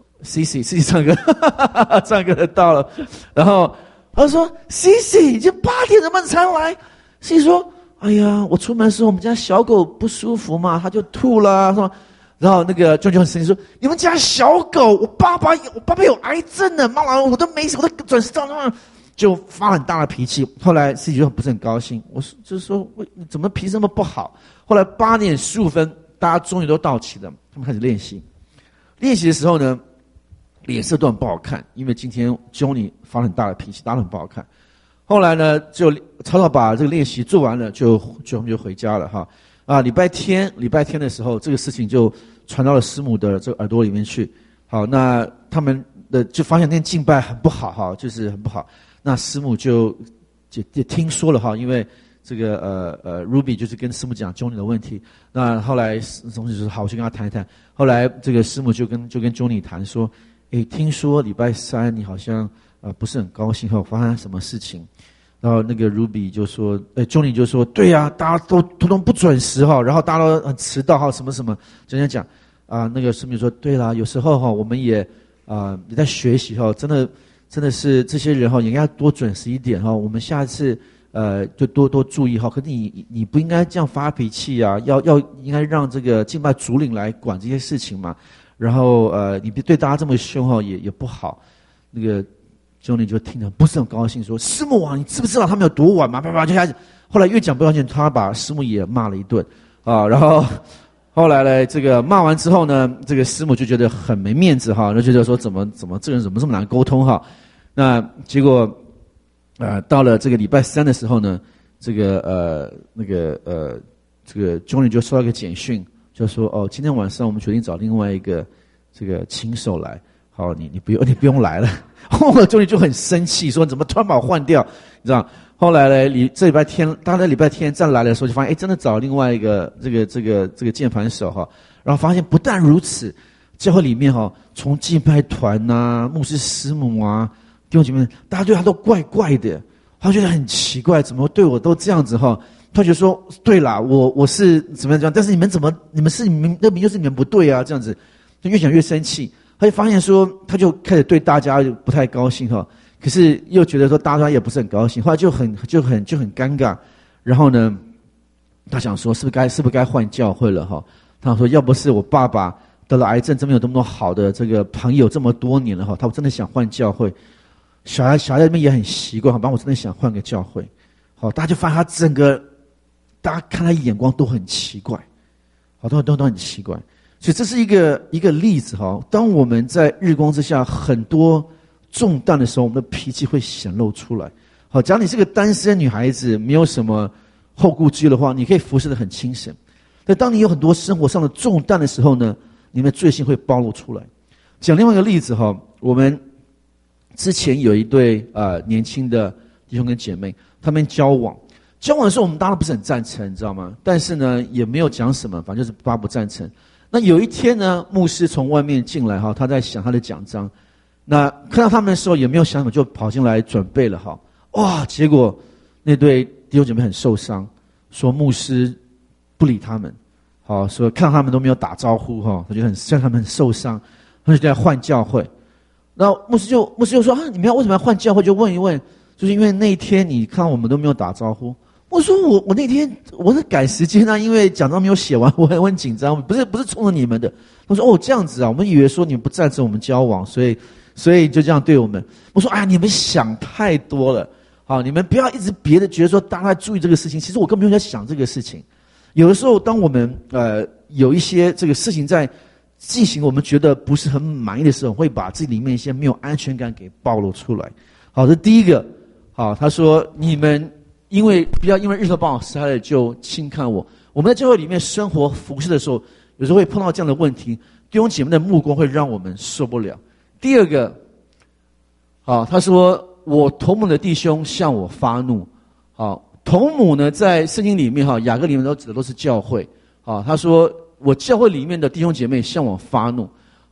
？CC 唱歌，唱歌的到了，然后他说 CC 已经8点怎么才来？CC 说哎呀，我出门的时候我们家小狗不舒服嘛，它就吐了，说。然后那个就很生气说：“你们家小狗，我爸爸有癌症呢，妈妈我都没事，我都准时到那。”就发很大的脾气。后来自己就不是很高兴，我说就是说你怎么脾气这么不好？后来8点15分，大家终于都到齐了，他们开始练习。练习的时候呢，脸色都很不好看，因为今天 Johnny 发很大的脾气，打得很不好看。后来呢，就草草把这个练习做完了，就回家了哈。礼拜天的时候，这个事情就传到了师母的这个耳朵里面去。好，那他们的就发现那天敬拜很不好哈，就是很不好。那师母就听说了哈，因为这个Ruby 就是跟师母讲 Johnny 的问题。那后来总之就是好，我去跟他谈一谈。后来这个师母就跟 Johnny 谈说，听说礼拜3你好像不是很高兴哈，发生什么事情？然后那个 Ruby 就说，Johnny 就说，对呀，大家都不准时哈，然后大家都很迟到哈，什么什么，这样讲那个师母说，对啦，有时候哈，我们也在学习哈，真的是这些人哈，也应该多准时一点哈，我们下一次就多注意哈。可是你不应该这样发脾气啊，应该让这个敬拜主领来管这些事情嘛。然后你对大家这么凶哈，也不好。那个Johnny 就听得不是很高兴，说：“师母啊，你知不知道他们有多晚嘛？”就开始，后来越讲不高兴，他把师母也骂了一顿啊。然后后来呢，这个骂完之后呢，这个师母就觉得很没面子哈，就觉得说怎么这个人怎么这么难沟通哈。那结果到了这个礼拜3的时候呢，这个这个 Johnny 就收到一个简讯，就说今天晚上我们决定找另外一个这个亲手来。好，你不用来了。后来Johnny就很生气，说怎么突然把我换掉？你知道？后来呢，这礼拜天，大家礼拜天再来的时候，就发现真的找另外一个这个键盘手哈。然后发现不但如此，教会里面哈，从敬拜团呐、牧师师母啊、弟兄姐妹，大家对他都怪怪的，他觉得很奇怪，怎么对我都这样子哈？他就说：对啦，我是怎么样这样，但是你们那明就是你们不对啊，这样子，就越讲越生气。他就发现说，他就开始对大家就不太高兴哈，可是又觉得说大家也不是很高兴，后来就很尴尬。然后呢，他想说是不是该换教会了哈？他说要不是我爸爸得了癌症，这么有这么多好的这个朋友这么多年了哈，他真的想换教会。小孩在那边也很习惯，好吧，我真的想换个教会。好，大家就发现他整个，大家看他眼光都很奇怪，好，都很奇怪。所以这是一个例子哈。当我们在日光之下很多重担的时候，我们的脾气会显露出来。好，假如你是个单身女孩子，没有什么后顾之忧的话，你可以服侍得很清醒。但当你有很多生活上的重担的时候呢，你们的罪性会暴露出来。讲另外一个例子哈，我们之前有一对年轻的弟兄跟姐妹，他们交往的时候，我们当然不是很赞成，你知道吗？但是呢，也没有讲什么，反正就是大家不赞成。那有一天呢，牧师从外面进来哈，他在想他的讲章。那看到他们的时候，也没有想什么，就跑进来准备了哈。哇！结果那对弟兄姐妹很受伤，说牧师不理他们，好说看到他们都没有打招呼哈，他就让他们很受伤，他就在换教会。然后牧师就说你们为什么要换教会？就问一问，就是因为那一天你看我们都没有打招呼。我说我那天我是改时间啊，因为讲章没有写完，我很紧张，不是冲着你们的。他说这样子啊，我们以为说你们不赞成我们交往，所以就这样对我们。我说你们想太多了，好，你们不要一直别的觉得说大家在注意这个事情，其实我根本没有在想这个事情。有的时候当我们有一些这个事情在进行，我们觉得不是很满意的时候，会把自己里面一些没有安全感给暴露出来。好，这第一个。好，他说你们。不要因为日头帮我晒了就轻看我。我们在教会里面生活服事的时候，有时候会碰到这样的问题，弟兄姐妹的目光会让我们受不了。第二个，好，他说我同母的弟兄向我发怒。好，同母呢，在圣经里面哈，雅各里面都指的都是教会。好，他说我教会里面的弟兄姐妹向我发怒。好，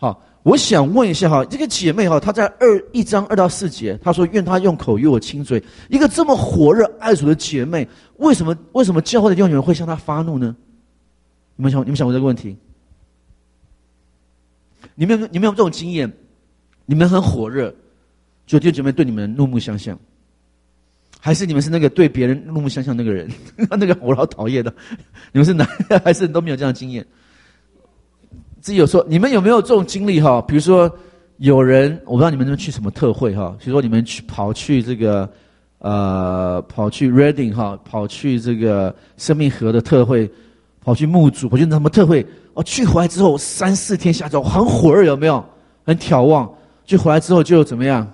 我想问一下哈，这个姐妹哈，她在1章2到4节，她说愿她用口与我亲嘴。一个这么火热爱主的姐妹，为什么教会的弟兄姐妹会向她发怒呢？你们想过这个问题？你们有这种经验？你们很火热，就弟兄姐妹对你们怒目相向，还是你们是那个对别人怒目相向那个人？那个我老讨厌的。你们是哪？还是都没有这样的经验？自己有说，你们有没有这种经历哈？比如说，有人我不知道你们去什么特会哈，比如说你们跑去这个跑去 Reading 哈，跑去这个生命河的特会，跑去牧主，跑去什么特会？去回来之后3-4天下之后很火热，有没有？很挑旺，就回来之后就怎么样？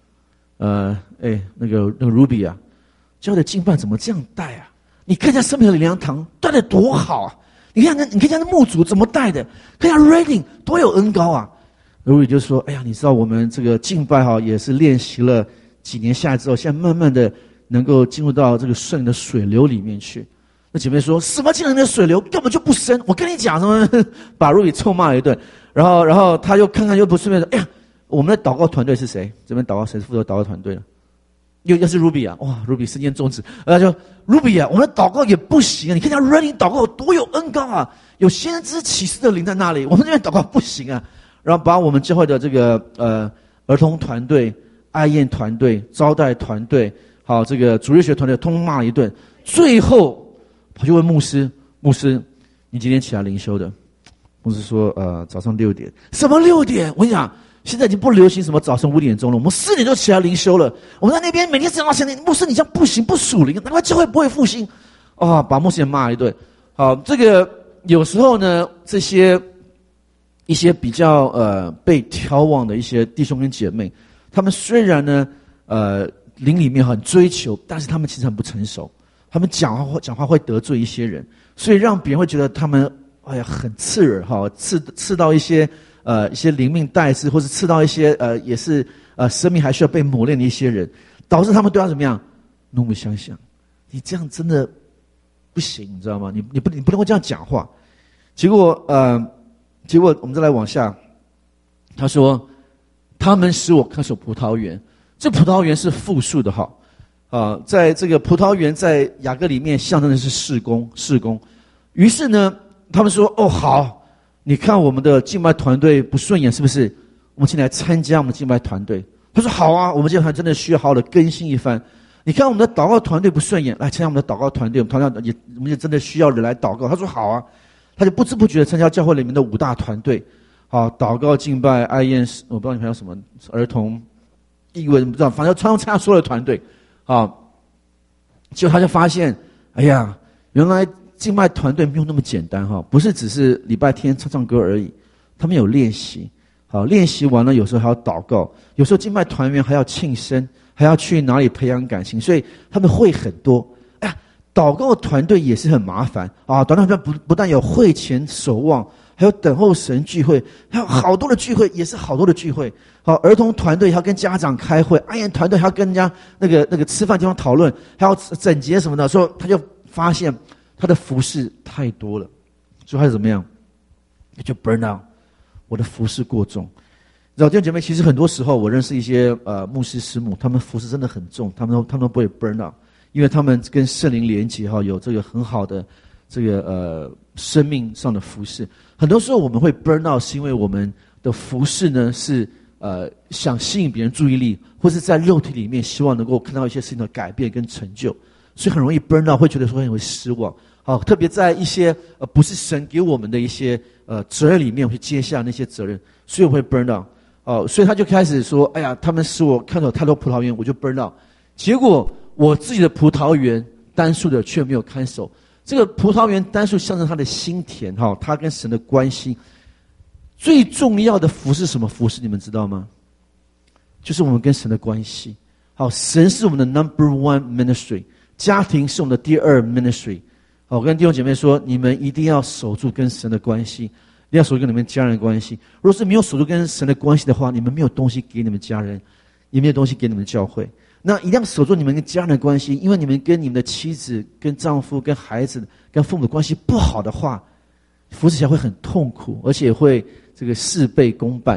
那个 Ruby 啊，教的敬拜怎么这样带啊？你看一下生命河的灵堂带的多好啊！你看一下那牧主怎么带的，看一下 Reading 多有恩膏啊！Ruby 就说：“哎呀，你知道我们这个敬拜哈，也是练习了几年下来之后，现在慢慢的能够进入到这个圣灵的水流里面去。”那姐妹说什么进入的水流根本就不深，我跟你讲什么，把 Ruby 臭骂了一顿。然后他又看又不顺便说：“哎呀，我们的祷告团队是谁？这边祷告谁是负责祷告团队的？又是 Ruby 啊！哇 ，Ruby 身兼重职。就 Ruby 啊，我们的祷告也不行啊！你看一下 Reading 祷告有多有恩膏啊，有先知启示的灵在那里，我们这边祷告不行啊！然后把我们教会的这个儿童团队、爱宴团队、招待团队，好这个主日学团队，通骂一顿。最后跑去问牧师，你几点起来灵修的？牧师说早上6点。什么6点？我跟你讲。现在已经不流行什么早上5点钟了，我们4点就起来灵修了。我们在那边每天早上6点，牧师你这样不行，不属灵，难怪教会不会复兴。把牧师也骂一顿。好，这个有时候呢，这些一些比较被挑旺的一些弟兄跟姐妹，他们虽然呢灵里面很追求，但是他们其实很不成熟，他们讲话会得罪一些人，所以让别人会觉得他们很刺耳哈，刺到一些灵命带刺，或是刺到一些也是生命还需要被磨练的一些人，导致他们对他怎么样怒目相向。你这样真的不行，你知道吗？你不能够这样讲话。结果我们再来往下，他说他们使我看守葡萄园，这葡萄园是复数的哈在这个葡萄园在雅各里面象征的是事工。于是呢，他们说好。你看我们的敬拜团队不顺眼，是不是？我们请来参加我们敬拜团队。他说好啊，我们敬拜团真的需要好好的更新一番。你看我们的祷告团队不顺眼，来参加我们的祷告团队，我们也真的需要人来祷告。他说好啊，他就不知不觉的参加教会里面的5大团队，祷告、敬拜、爱宴，我不知道你们还有什么儿童、英文不知道，反正参加所有的团队，结果他就发现，哎呀，原来。敬拜团队没有那么简单不是只是礼拜天唱唱歌而已，他们有练习，练习完了有时候还要祷告，有时候敬拜团员还要庆生，还要去哪里培养感情，所以他们会很多。祷告团队也是很麻烦祷告团队不但有会前守望，还有等候神聚会，还有好多的聚会，也是好多的聚会。儿童团队还要跟家长开会，爱宴团队还要跟人家那个吃饭地方讨论，还要整洁什么的，所以他就发现。他的服事太多了，所以他是怎么样？就 burn out， 我的服事过重。弟兄姐妹，其实很多时候我认识一些牧师师母，他们服事真的很重，他们都不会 burn out， 因为他们跟圣灵连结有这个很好的这个生命上的服事。很多时候我们会 burn out， 是因为我们的服事呢是想吸引别人注意力，或是在肉体里面希望能够看到一些事情的改变跟成就。所以很容易 burn out， 会觉得说很会失望。特别在一些不是神给我们的一些责任里面，我去接下那些责任，所以我会 burn out。所以他就开始说：“哎呀，他们使我看到太多葡萄园，我就 burn out。结果我自己的葡萄园单数的却没有看守。这个葡萄园单数象征他的心田他跟神的关系。最重要的服事什么服事？你们知道吗？就是我们跟神的关系。神是我们的 number one ministry。”家庭是我们的第2 ministry。我跟弟兄姐妹说，你们一定要守住跟神的关系，一定要守住跟你们家人的关系。如果是没有守住跟神的关系的话，你们没有东西给你们家人，也没有东西给你们教会。那一定要守住你们跟家人的关系，因为你们跟你们的妻子、跟丈夫、跟孩子、跟父母的关系不好的话，服侍起来会很痛苦，而且会这个事倍功半。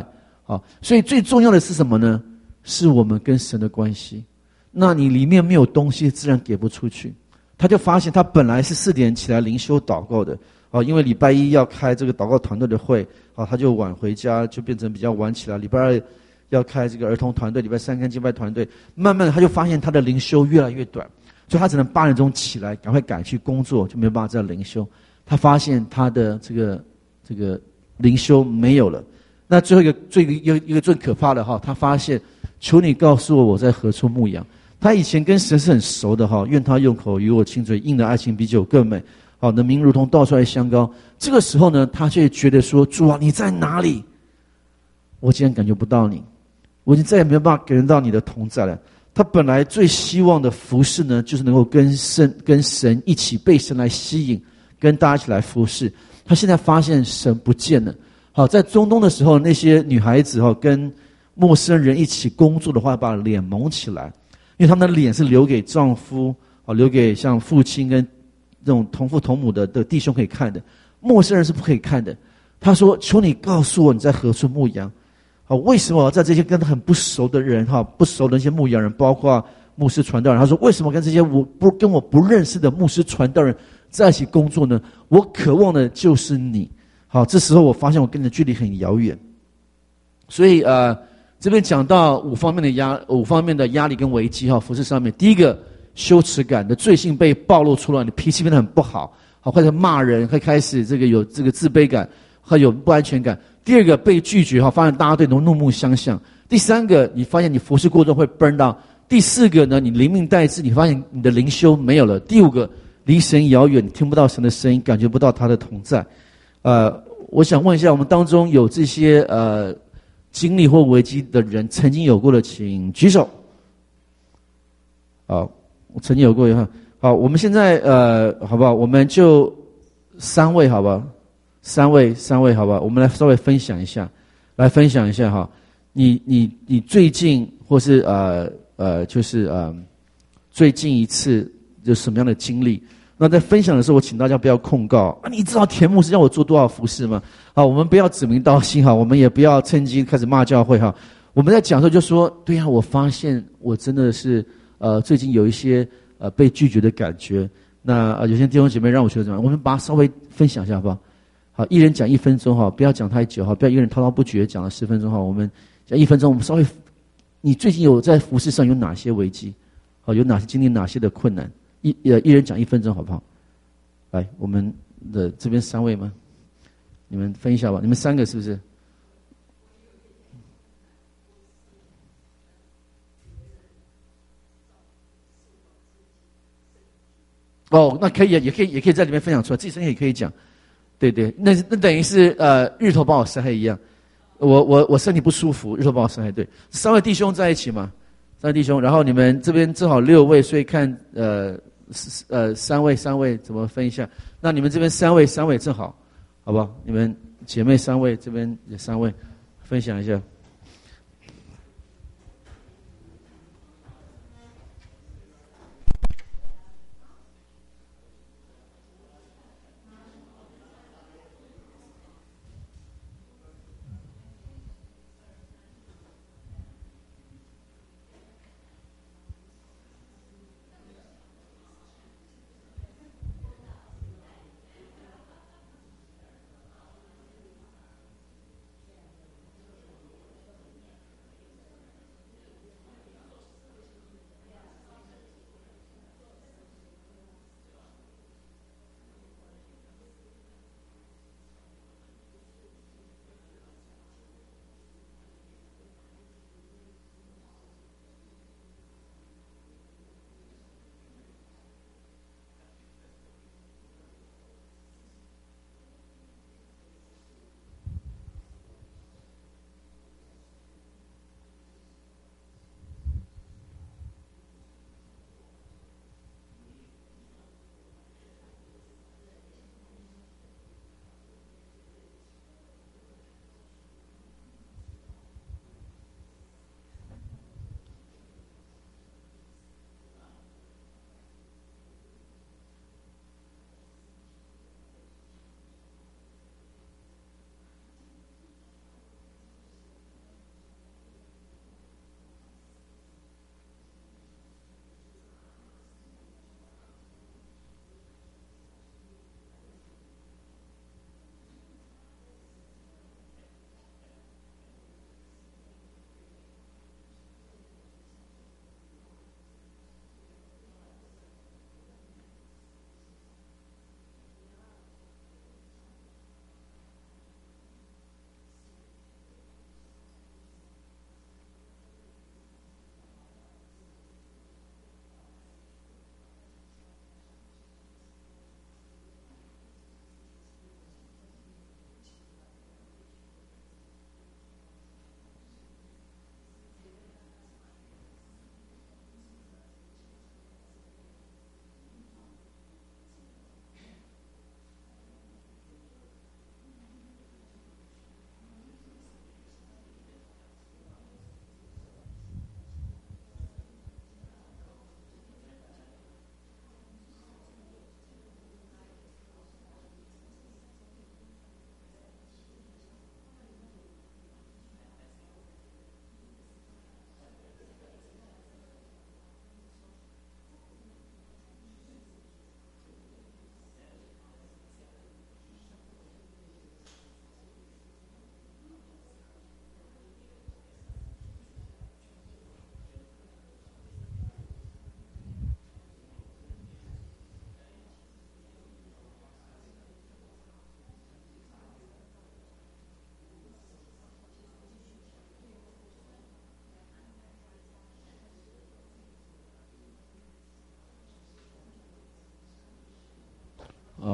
好，所以最重要的是什么呢？是我们跟神的关系。那你里面没有东西，自然给不出去。他就发现他本来是4点起来灵修祷告的，因为礼拜一要开这个祷告团队的会，他就晚回家，就变成比较晚起来。礼拜二要开这个儿童团队，礼拜三跟敬拜团队，慢慢的他就发现他的灵修越来越短，所以他只能8点钟起来，赶快赶去工作，就没有办法再灵修。他发现他的这个灵修没有了。那最后一个最可怕的他发现，求你告诉我在何处牧羊。他以前跟神是很熟的愿他用口与我亲嘴，应的爱情比酒更美。你的名如同倒出来香膏。这个时候呢，他却觉得说，主啊，你在哪里？我竟然感觉不到你，我已经再也没有办法感觉到你的同在了。他本来最希望的服事呢，就是能够跟神一起被神来吸引，跟大家一起来服事。他现在发现神不见了。在中东的时候，那些女孩子跟陌生人一起工作的话，把脸蒙起来，因为他们的脸是留给丈夫，留给像父亲跟这种同父同母的弟兄可以看的，陌生人是不可以看的。他说：“求你告诉我你在何处牧羊。”为什么我要在这些跟他很不熟的人，不熟的那些牧羊人，包括牧师传道人？他说：“为什么跟这些跟我不认识的牧师传道人在一起工作呢？我渴望的就是你。”这时候我发现我跟你的距离很遥远。所以这边讲到5方面的压力跟危机服事上面。第一个，羞耻感的罪性被暴露出来，你脾气变得很不好，或者骂人，会开始有这个自卑感，会有不安全感。第二个，被拒绝发现大家对你怒目相向。第三个，你发现你服事过重会 burn down。第四个呢，你灵命怠滞，你发现你的灵修没有了。第五个，离神遥远，你听不到神的声音，感觉不到他的同在。我想问一下，我们当中有这些经历或危机的人，曾经有过的，请举手。好，我曾经有过好，我们现在好不好？我们就3位，好不好？3位，好不好？我们来稍微分享一下，你最近或是最近一次有什么样的经历？那在分享的时候，我请大家不要控告你知道田牧师让我做多少服事吗？我们不要指名道姓我们也不要趁机开始骂教会我们在讲的时候就说，对呀，我发现我真的是最近有一些被拒绝的感觉。那有些弟兄姐妹让我觉得怎么样？我们把它稍微分享一下好不好？好，一人讲1分钟不要讲太久不要一个人滔滔不绝讲了10分钟我们讲1分钟，我们稍微，你最近有在服事上有哪些危机？有哪些经历哪些的困难？一人讲1分钟好不好？来，我们的这边3位吗？你们分一下吧。你们3个是不是？那可以也可以在里面分享出来，自己声音也可以讲。对对，那等于是日头把我晒黑一样。我身体不舒服，日头把我晒黑。对，3位弟兄在一起嘛，3位弟兄，然后你们这边正好6位，所以看3位怎么分一下？那你们这边3位正好，好不好？你们姐妹3位，这边也3位，分享一下。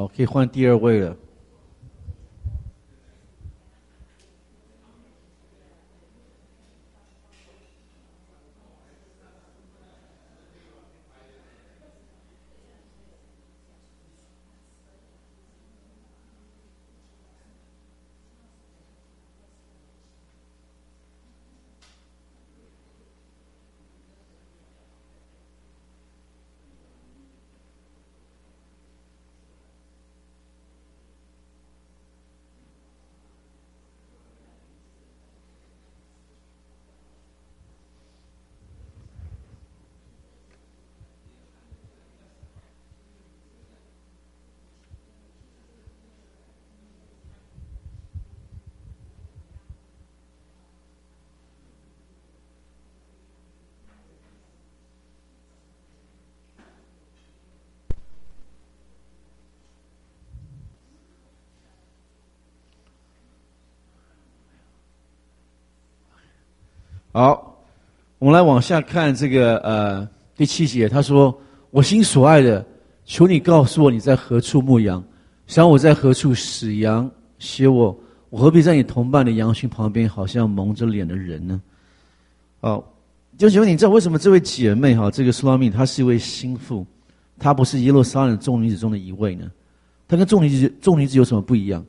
好，可以换第二位了。好，我们来往下看这个第7节，他说：“我心所爱的，求你告诉我你在何处牧羊，想我在何处使羊歇卧，我何必在你同伴的羊群旁边，好像蒙着脸的人呢？”好，就请问你知道为什么这位姐妹这个苏拉密她是一位心腹，她不是耶路撒冷众女子中的一位呢？她跟众女子有什么不一样？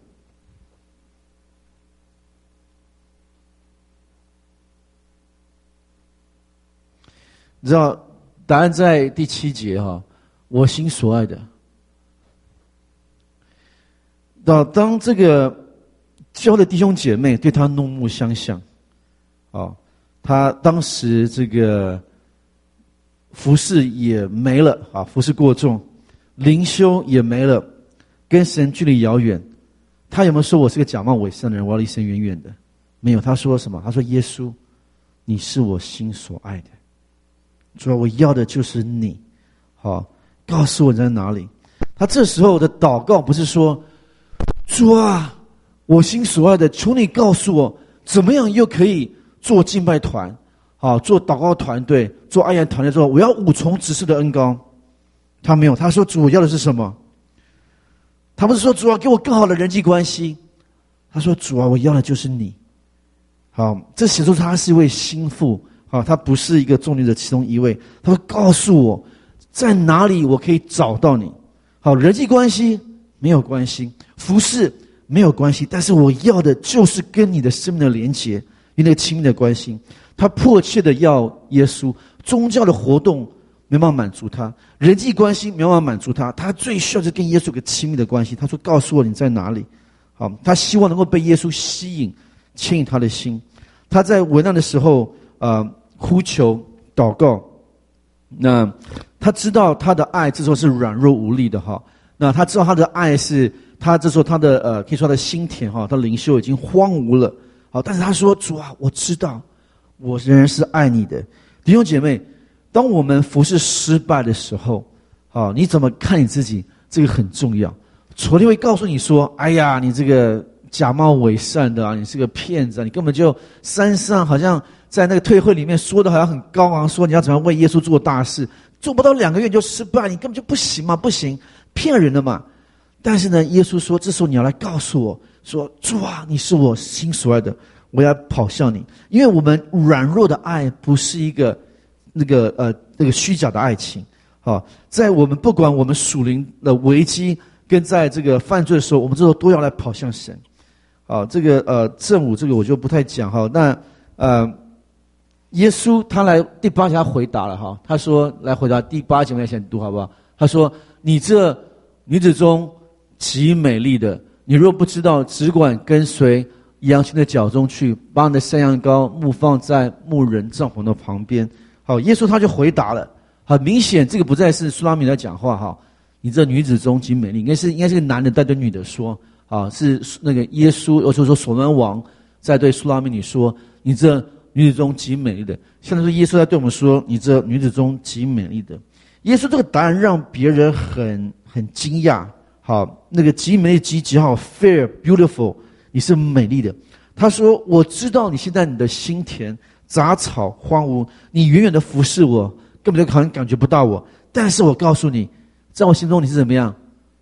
你知道答案在第7节我心所爱的。当这个教会的弟兄姐妹对他怒目相向，他当时这个服事也没了服事过重，灵修也没了，跟神距离遥远。他有没有说我是个假冒伪善的人，我要离神远远的？没有。他说什么？他说耶稣，你是我心所爱的。主啊，我要的就是你，告诉我你在哪里。他这时候的祷告不是说，主啊，我心所爱的，求你告诉我怎么样又可以做敬拜团，做祷告团队，做爱宴团队之后，我要5重职事的恩膏。他没有，他说主，我要的是什么？他不是说主啊，给我更好的人际关系，他说主啊，我要的就是你。好，这显出他是一位心腹。他不是一个众女的其中一位。他说告诉我在哪里我可以找到你。好，人际关系没有关系，服事没有关系，但是我要的就是跟你的生命的连结，与那个亲密的关系。他迫切的要耶稣，宗教的活动没办法满足他，人际关系没办法满足他，他最需要是跟耶稣有个亲密的关系。他说告诉我你在哪里。好，他希望能够被耶稣吸引，牵引他的心。他在危难的时候呼求祷告，那他知道他的爱这时候是软弱无力的那他知道他的爱是他这时候他的可以说他的心田他的灵修已经荒芜了。好，但是他说主啊，我知道我仍然是爱你的。弟兄姐妹，当我们服事失败的时候你怎么看你自己，这个很重要。昨天会告诉你说，哎呀，你这个假冒伪善的你是个骗子你根本就山上好像在那个退会里面说的好像很高昂，说你要怎么为耶稣做大事，做不到2个月你就失败，你根本就不行嘛，不行，骗人的嘛。但是呢，耶稣说这时候你要来告诉我说，主啊，你是我心所爱的，我要跑向你。因为我们软弱的爱不是一个那个虚假的爱情在我们不管我们属灵的危机跟在这个犯罪的时候，我们这时候都要来跑向神。这个正午这个我就不太讲那耶稣他来第8节他回答了他说来回答第8节，我们先读好不好？他说你这女子中极美丽的，你若不知道，只管跟随羊群的脚中去，把你的山羊羔牧放在牧人帐篷的旁边。好，耶稣他就回答了。很明显这个不再是苏拉米在讲话你这女子中极美丽，应该是个男的在对女的说是那个耶稣，就是说所罗门王在对苏拉米女说，你这女子中极美丽的。现在说耶稣在对我们说，你这女子中极美丽的。耶稣这个答案让别人很惊讶。那个极美丽极好 fair beautiful， 你是美丽的。他说我知道你现在你的心田杂草荒芜，你远远的服侍我，根本就好像感觉不到我，但是我告诉你，在我心中你是怎么样？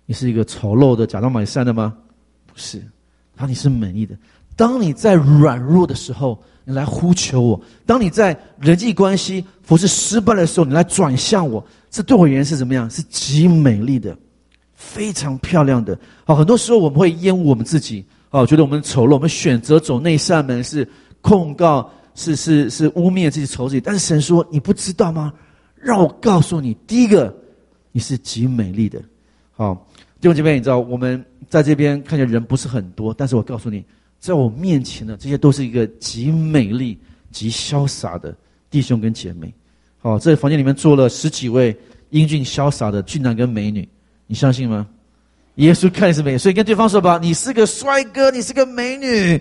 你是一个丑陋的、假装美善的吗？不是，他说你是美丽的。当你在软弱的时候，你来呼求我；当你在人际关系服事失败的时候，你来转向我。这对我而言是怎么样？是极美丽的，非常漂亮的。好，很多时候我们会厌恶我们自己，觉得我们丑陋，我们选择走那扇门，是控告，是污蔑自己、丑自己。但是神说，你不知道吗？让我告诉你，第一个，你是极美丽的。好，弟兄姐妹，你知道我们在这边看起来人不是很多，但是我告诉你，在我面前的这些都是一个极美丽、极潇洒的弟兄跟姐妹。好，这房间里面坐了10几位英俊潇洒的俊男跟美女，你相信吗？耶稣看你是美，所以跟对方说吧，你是个帅哥，你是个美女。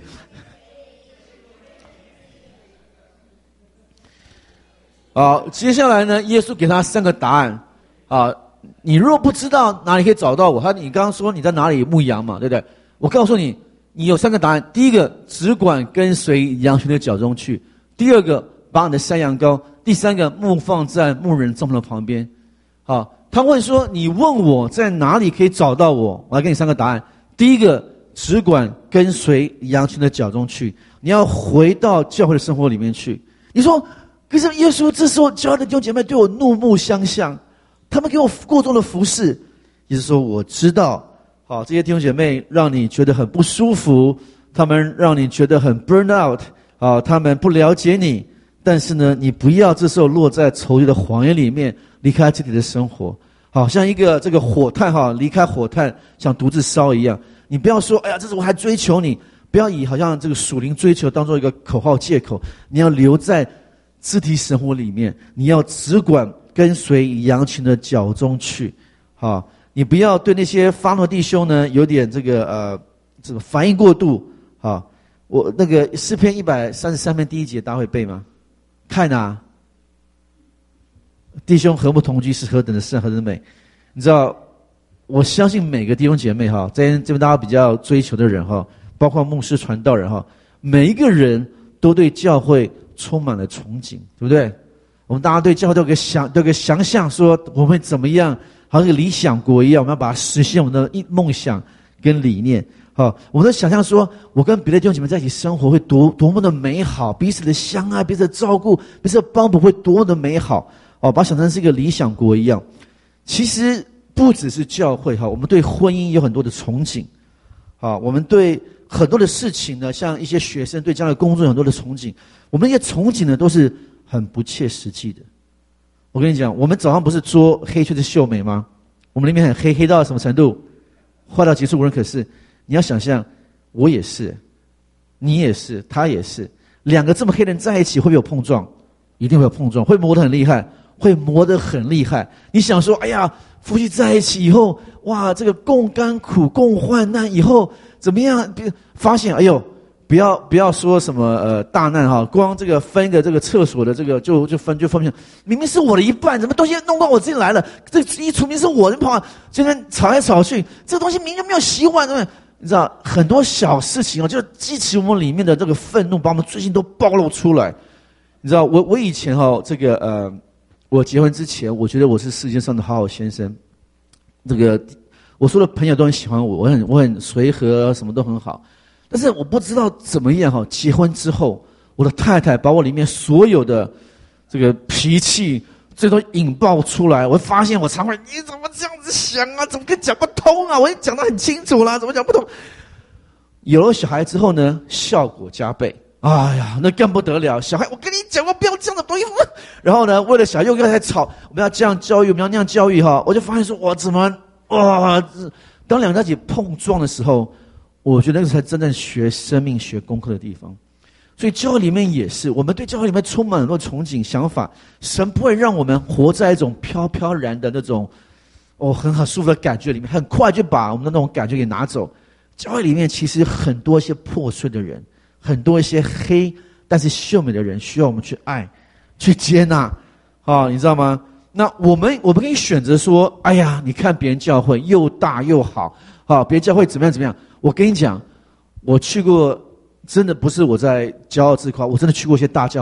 好，接下来呢，耶稣给他3个答案。你若不知道哪里可以找到我，你刚刚说你在哪里牧羊嘛，对不对？我告诉你，你有3个答案。第一个，只管跟随羊群的脚中去；第二个，把你的山羊羔；第三个，牧放在牧人帐篷的旁边。好，他问说，你问我在哪里可以找到我？我来给你3个答案。第一个，只管跟随羊群的脚中去，你要回到教会的生活里面去。你说，可是耶稣这时候教会的弟兄姐妹对我怒目相向，他们给我过重的服侍。也就是说，我知道，好，这些弟兄姐妹让你觉得很不舒服，他们让你觉得很 burn out，他们不了解你。但是呢，你不要这时候落在仇敌的谎言里面，离开自己的生活，好像一个这个火炭离开火炭像独自烧一样。你不要说，哎呀，这是我还追求你，不要以好像这个属灵追求当做一个口号借口。你要留在肢体生活里面，你要只管跟随羊群的脚中去。好，你不要对那些发怒的弟兄呢有点这个反应过度。好，我那个诗篇133篇第1节大家会背吗？看啊，弟兄和睦同居是何等的善，何等的美。你知道，我相信每个弟兄姐妹在这边大家比较追求的人包括牧师传道人每一个人都对教会充满了憧憬，对不对？我们大家对教会都有个想象，说我们会怎么样，好像一个理想国一样，我们要把它实现我们的梦想跟理念。我们都想象说，我跟别的弟兄姐妹在一起生活会多么的美好，彼此的相爱，彼此的照顾，彼此的帮补会多么的美好。把它想成是一个理想国一样。其实不只是教会我们对婚姻有很多的憧憬。我们对很多的事情呢，像一些学生对将来工作有很多的憧憬。我们那些憧憬呢，都是很不切实际的。我跟你讲，我们早上不是做黑雀的秀美吗？我们里面很黑到什么程度？坏到极处无人可视。你要想象，我也是，你也是，他也是，2个这么黑的人在一起，会不会有碰撞？一定会有碰撞，会磨得很厉害，会磨得很厉害。你想说，哎呀，夫妻在一起以后，哇，这个共甘苦、共患难以后怎么样？发现，哎呦，不要说什么大难光这个分一个这个厕所的这个就分不清，明明是我的一半，怎么东西弄到我这里来了？这衣橱明明是我的，跑今天吵来吵去，这东西明明没有洗碗，对不对？你知道很多小事情就激起我们里面的这个愤怒，把我们最近都暴露出来。你知道我以前我结婚之前，我觉得我是世界上的好先生。这个我说的朋友都很喜欢我，我很随和，什么都很好。但是我不知道怎么样结婚之后，我的太太把我里面所有的这个脾气这都引爆出来。我发现我常会，你怎么这样子想啊？怎么跟讲不通啊？我已经讲得很清楚了，怎么讲不通？有了小孩之后呢，效果加倍。哎呀，那更不得了！小孩，我跟你讲过，不要这样的东西。然后呢，为了小孩又跟他吵，我们要这样教育，我们要那样教育我就发现说，当2人在一起碰撞的时候，我觉得那个才真正学生命、学功课的地方。所以教会里面也是，我们对教会里面充满很多憧憬、想法。神不会让我们活在一种飘飘然的那种很好舒服的感觉里面，很快就把我们的那种感觉给拿走。教会里面其实很多一些破碎的人，很多一些黑但是秀美的人，需要我们去爱、去接纳。你知道吗？那我们可以选择说，哎呀，你看别人教会又大又好，别人教会怎么样。我跟你讲，我去过，真的不是我在骄傲自夸，我真的去过一些大教会，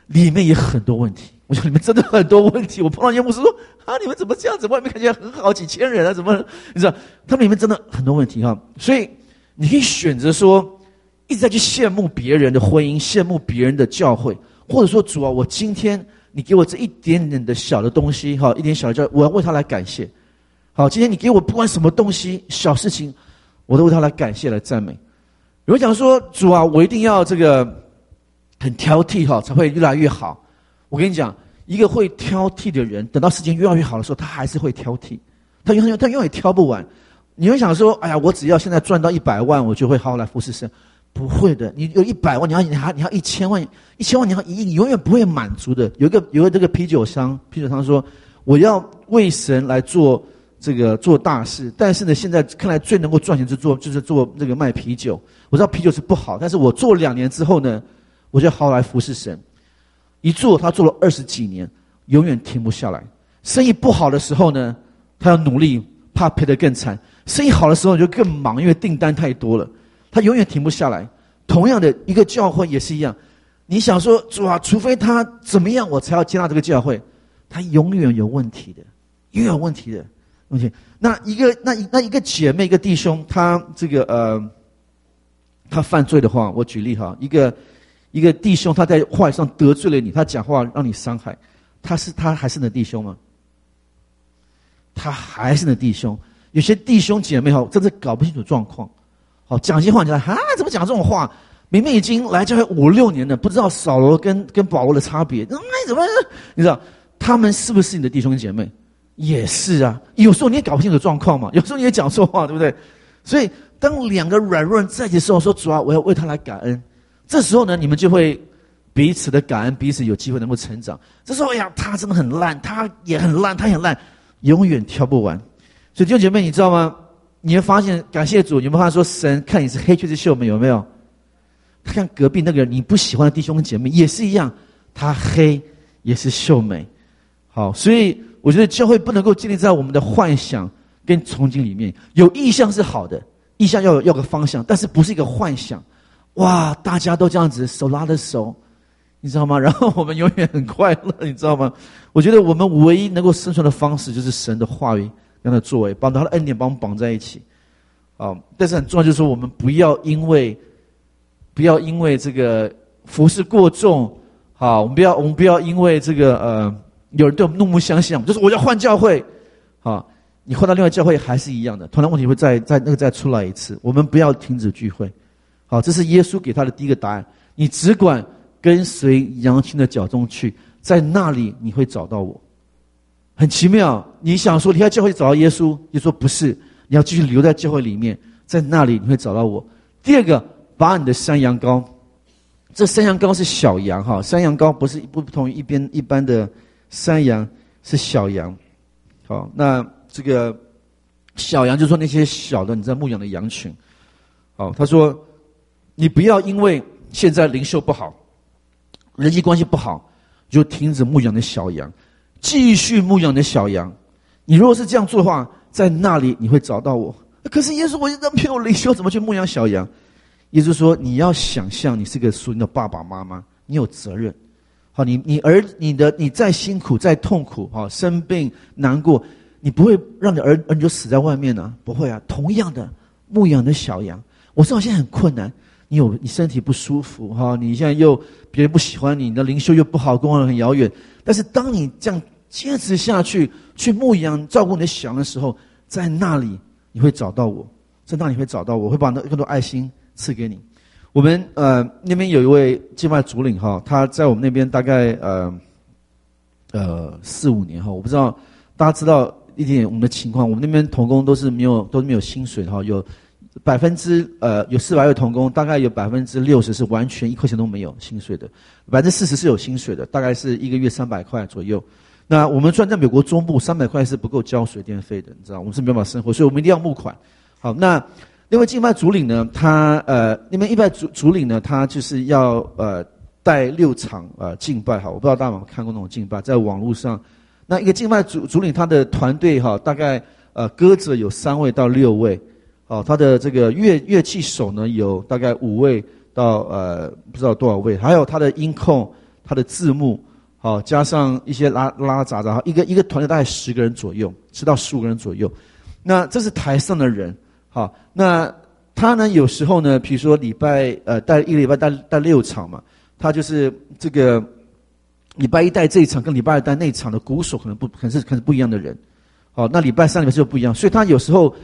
里面也很多问题。我说里面真的很多问题。我碰到一些牧师说啊，你们怎么这样子？外面看起来很好，几千人啊，怎么？你知道，他们里面真的很多问题哈。所以你可以选择说，一直在去羡慕别人的婚姻，羡慕别人的教会，或者说主啊，我今天你给我这一点点的小的东西，哈，一点小的教会，我要为他来感谢。好，今天你给我不管什么东西，小事情，我都为他来感谢、来赞美。有人讲说，主啊，我一定要这个很挑剔哈，才会越来越好。我跟你讲，一个会挑剔的人，等到事情越来越好的时候，他还是会挑剔，他永远挑不完。你会想说，哎呀，我只要现在赚到100万，我就会好好来服侍神。不会的，你有100万，你要1000万，1000万你要1亿，你永远不会满足的。有一个这个啤酒商说，我要为神来做大事，但是呢，现在看来最能够赚钱就是做这个卖啤酒。我知道啤酒是不好，但是我做2年之后呢，我就好好来服侍神。他做了20几年，永远停不下来。生意不好的时候呢，他要努力，怕赔得更惨。生意好的时候就更忙，因为订单太多了。他永远停不下来。同样的，一个教会也是一样。你想说，主啊，除非他怎么样，我才要接纳这个教会，他永远有问题的，永远有问题的。OK， 那一个姐妹，一个弟兄，他他犯罪的话，我举例哈，一个弟兄他在话语上得罪了你，他讲话让你伤害，他还是你的弟兄吗？他还是你的弟兄。有些弟兄姐妹哈，真的搞不清楚状况。好，讲一些话，你讲啊，怎么讲这种话？明明已经来教会5、6年了，不知道扫罗跟保罗的差别。怎么？你知道他们是不是你的弟兄姐妹？也是啊。有时候你也搞不清楚状况嘛，有时候你也讲错话，对不对？所以当2个软弱人在一起的时候，说主啊，我要为他来感恩。这时候呢，你们就会彼此的感恩，彼此有机会能够成长。这时候，哎呀，他真的很烂，他也很烂，他也很烂，永远挑不完。所以弟兄姐妹，你知道吗？你会发现，感谢主，你会发现说，神看你是黑却是秀美，有没有？他看隔壁那个你不喜欢的弟兄姐妹也是一样，他黑也是秀美。好，所以我觉得教会不能够建立在我们的幻想跟憧憬里面。有意向是好的，意向要个方向，但是不是一个幻想。哇，大家都这样子手拉着手，你知道吗？然后我们永远很快乐，你知道吗？我觉得我们唯一能够生存的方式就是神的话语跟他的作为，把他的恩典把我们绑在一起。但是很重要就是说，我们不要因为这个服事过重，好，我们不要因为这个有人对我们怒目相向，就是我要换教会，好，你换到另外教会还是一样的，同样问题会再出来一次。我们不要停止聚会。好，这是耶稣给他的第一个答案。你只管跟随羊群的脚中去，在那里你会找到我。很奇妙，你想说离开教会找到耶稣，耶稣说不是，你要继续留在教会里面，在那里你会找到我。第二个，把你的山羊羔，这山羊羔是小羊哈，山羊羔不同于一般的山羊，是小羊。好，那这个小羊就是说那些小的你在牧养的羊群。好，他说你不要因为现在灵修不好，人际关系不好，就停止牧养的小羊，继续牧养的小羊。你如果是这样做的话，在那里你会找到我。可是耶稣，我现在没有灵修，怎么去牧养小羊？耶稣说，你要想象你是个属灵的爸爸妈妈，你有责任。好，你再辛苦再痛苦，好，生病难过，你不会让你儿女就死在外面啊，不会啊。同样的，牧养的小羊，我知道现在很困难，你身体不舒服哈，你现在又别人不喜欢你，你的灵修又不好，跟我很遥远。但是当你这样坚持下去，去牧养照顾你的小羊的时候，在那里你会找到我，在那里会找到我，会把更多爱心赐给你。我们那边有一位敬拜主领哈，他在我们那边大概4-5年哈，我不知道大家知道一点我们的情况，我们那边同工都是没有薪水哈，有400位同工，大概有60%是完全1块钱都没有薪水的，40%是有薪水的，大概是1个月300块左右。那我们算在美国中部300块是不够交水电费的，你知道，我们是没办法生活，所以我们一定要募款。好，那另外敬拜主领呢，他那边一拜主领呢，他就是要带6场敬拜哈，我不知道大家有没有看过那种敬拜，在网络上，那一个敬拜主领他的团队哈，大概歌者有3位到6位，好，他的这个乐器手呢有大概5位到不知道多少位，还有他的音控， 它的字幕，好，加上一些拉杂杂，一个团队大概10个人左右，10到15个人左右。那这是台上的人，好，那他呢有时候呢，比如说带一个礼拜带6场嘛，他就是这个礼拜一带这一场跟礼拜二带那一场的鼓手可能是不一样的人，好，那礼拜三礼拜四就不一样，所以他有时候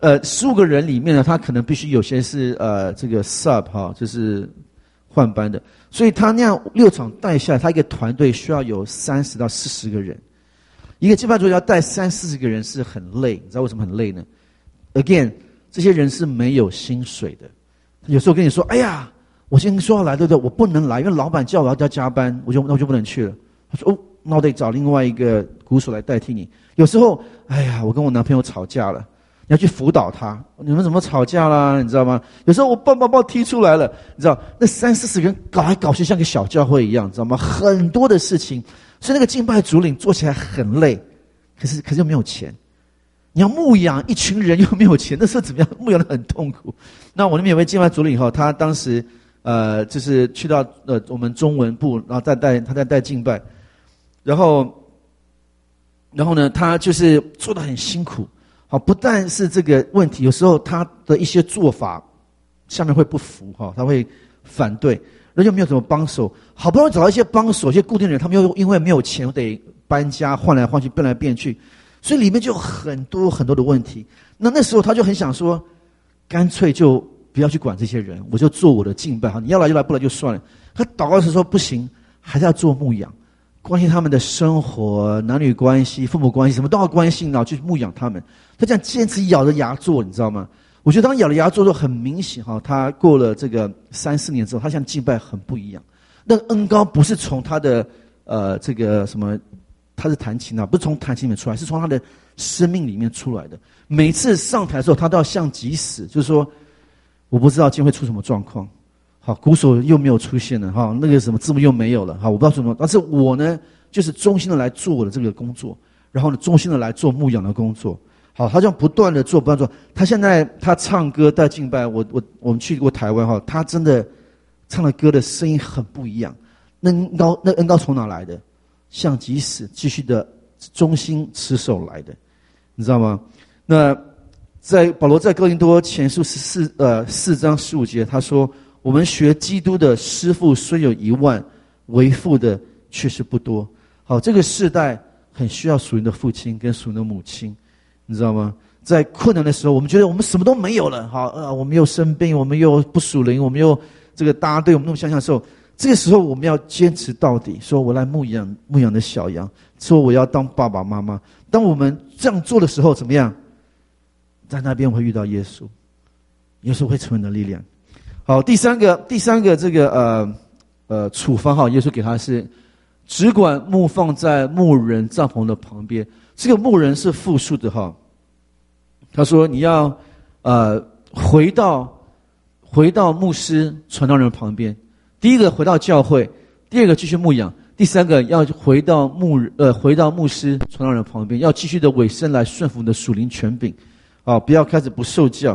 15个人里面呢，他可能必须有些是这个 sub 哈，就是换班的，所以他那样6场带下来，他一个团队需要有30到40个人。一个敬拜主要带30-40个人是很累，你知道为什么很累呢 ？Again， 这些人是没有薪水的。有时候跟你说：“哎呀，我今天说要来，对不对？我不能来，因为老板叫我要加班，我就不能去了。”他说：“哦，那我得找另外一个鼓手来代替你。”有时候，哎呀，我跟我男朋友吵架了，你要去辅导他。你们怎么吵架啦？你知道吗？有时候我抱踢出来了，你知道那30-40个人搞来搞去像个小教会一样，你知道吗？很多的事情。所以那个敬拜主领做起来很累，可是又没有钱。你要牧养一群人又没有钱，那时候怎么样？牧养得很痛苦。那我那边有位敬拜主领哈，他当时就是去到我们中文部，然后他在带敬拜，然后呢，他就是做得很辛苦。好，不但是这个问题，有时候他的一些做法下面会不服哈，他会反对。人又没有什么帮手，好不容易找到一些帮手，一些固定的人，他们又因为没有钱，得搬家，换来换去，变来变去，所以里面就有很多很多的问题。那时候他就很想说，干脆就不要去管这些人，我就做我的敬拜，好，你要来就来，不来就算了。他祷告时说不行，还是要做牧养，关心他们的生活、男女关系、父母关系，什么都要关心，然后去牧养他们。他这样坚持咬着牙做，你知道吗？我觉得当咬着牙做的很明显哈，他过了这个3-4年之后，他像敬拜很不一样。那个恩膏不是从他的这个什么，他是弹琴啊，不是从弹琴里面出来，是从他的生命里面出来的。每次上台的时候，他都要像急死，就是说我不知道今天会出什么状况。好，鼓手又没有出现了哈，那个什么字幕又没有了，好，我不知道什么，但是我呢，就是衷心的来做我的这个工作，然后呢，衷心的来做牧养的工作。好，他这样不断的做，不断做。他现在他唱歌带敬拜，我们去过台湾哈，他真的唱的歌的声音很不一样。那恩膏从哪来的？像即使继续的忠心持守来的，你知道吗？那保罗在哥林多前书4章15节，他说：“我们学基督的师傅虽有1万，为父的却是不多。”好，这个世代很需要属灵的父亲跟属灵的母亲。你知道吗？在困难的时候，我们觉得我们什么都没有了，好，我们又生病，我们又不属灵，我们又这个搭队，我们那么相像的时候，这个时候我们要坚持到底，说我来牧养的小羊，说我要当爸爸妈妈。当我们这样做的时候，怎么样？在那边我会遇到耶稣，耶稣会成为你的力量。好，第三个这个处方哈，耶稣给他是只管牧放在牧人帐篷的旁边。这个牧人是复数的哈，他说你要回到牧师传道人旁边。第一个回到教会，第二个继续牧养，第三个要回到牧师传道人旁边，要继续的委身来顺服你的属灵权柄，啊，不要开始不受教。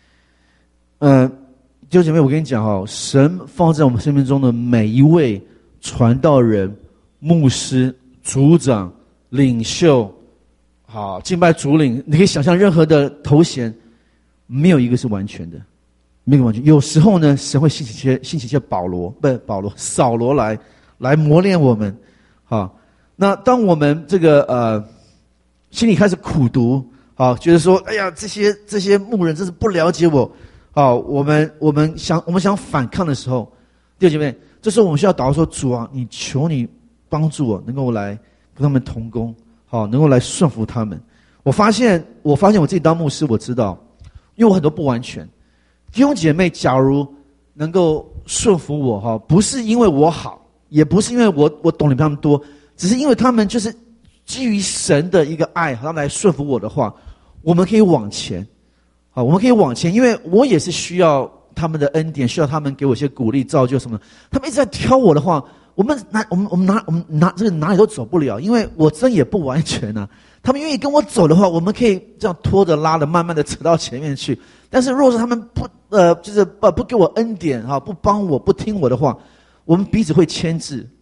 弟兄姐妹，我跟你讲哈，神放在我们生命中的每一位传道人、牧师、组长、领袖。好，敬拜主领，你可以想象任何的头衔，没有一个是完全的，没有完全。有时候呢，神会兴起一些扫罗来磨练我们。好，那当我们这个心里开始苦读，好，觉得说，哎呀，这些牧人真是不了解我，好，我们想反抗的时候，弟兄姐妹，这时候我们需要祷告说，主啊，你求你帮助我，能够来跟他们同工。好，能够来顺服他们。我发现我自己当牧师，我知道，因为我很多不完全。弟兄姐妹，假如能够顺服我哈，不是因为我好，也不是因为我懂你们他们多，只是因为他们就是基于神的一个爱，他们来顺服我的话，我们可以往前。好，我们可以往前，因为我也是需要他们的恩典，需要他们给我一些鼓励、造就什么的。他们一直在挑我的话。我们这个哪里都走不了，因为我真也不完全啊。他们愿意跟我走的话，我们可以这样拖着拉着，慢慢的扯到前面去。但是若是他们不给我恩典哈，不帮我，不听我的话，我们彼此会牵制，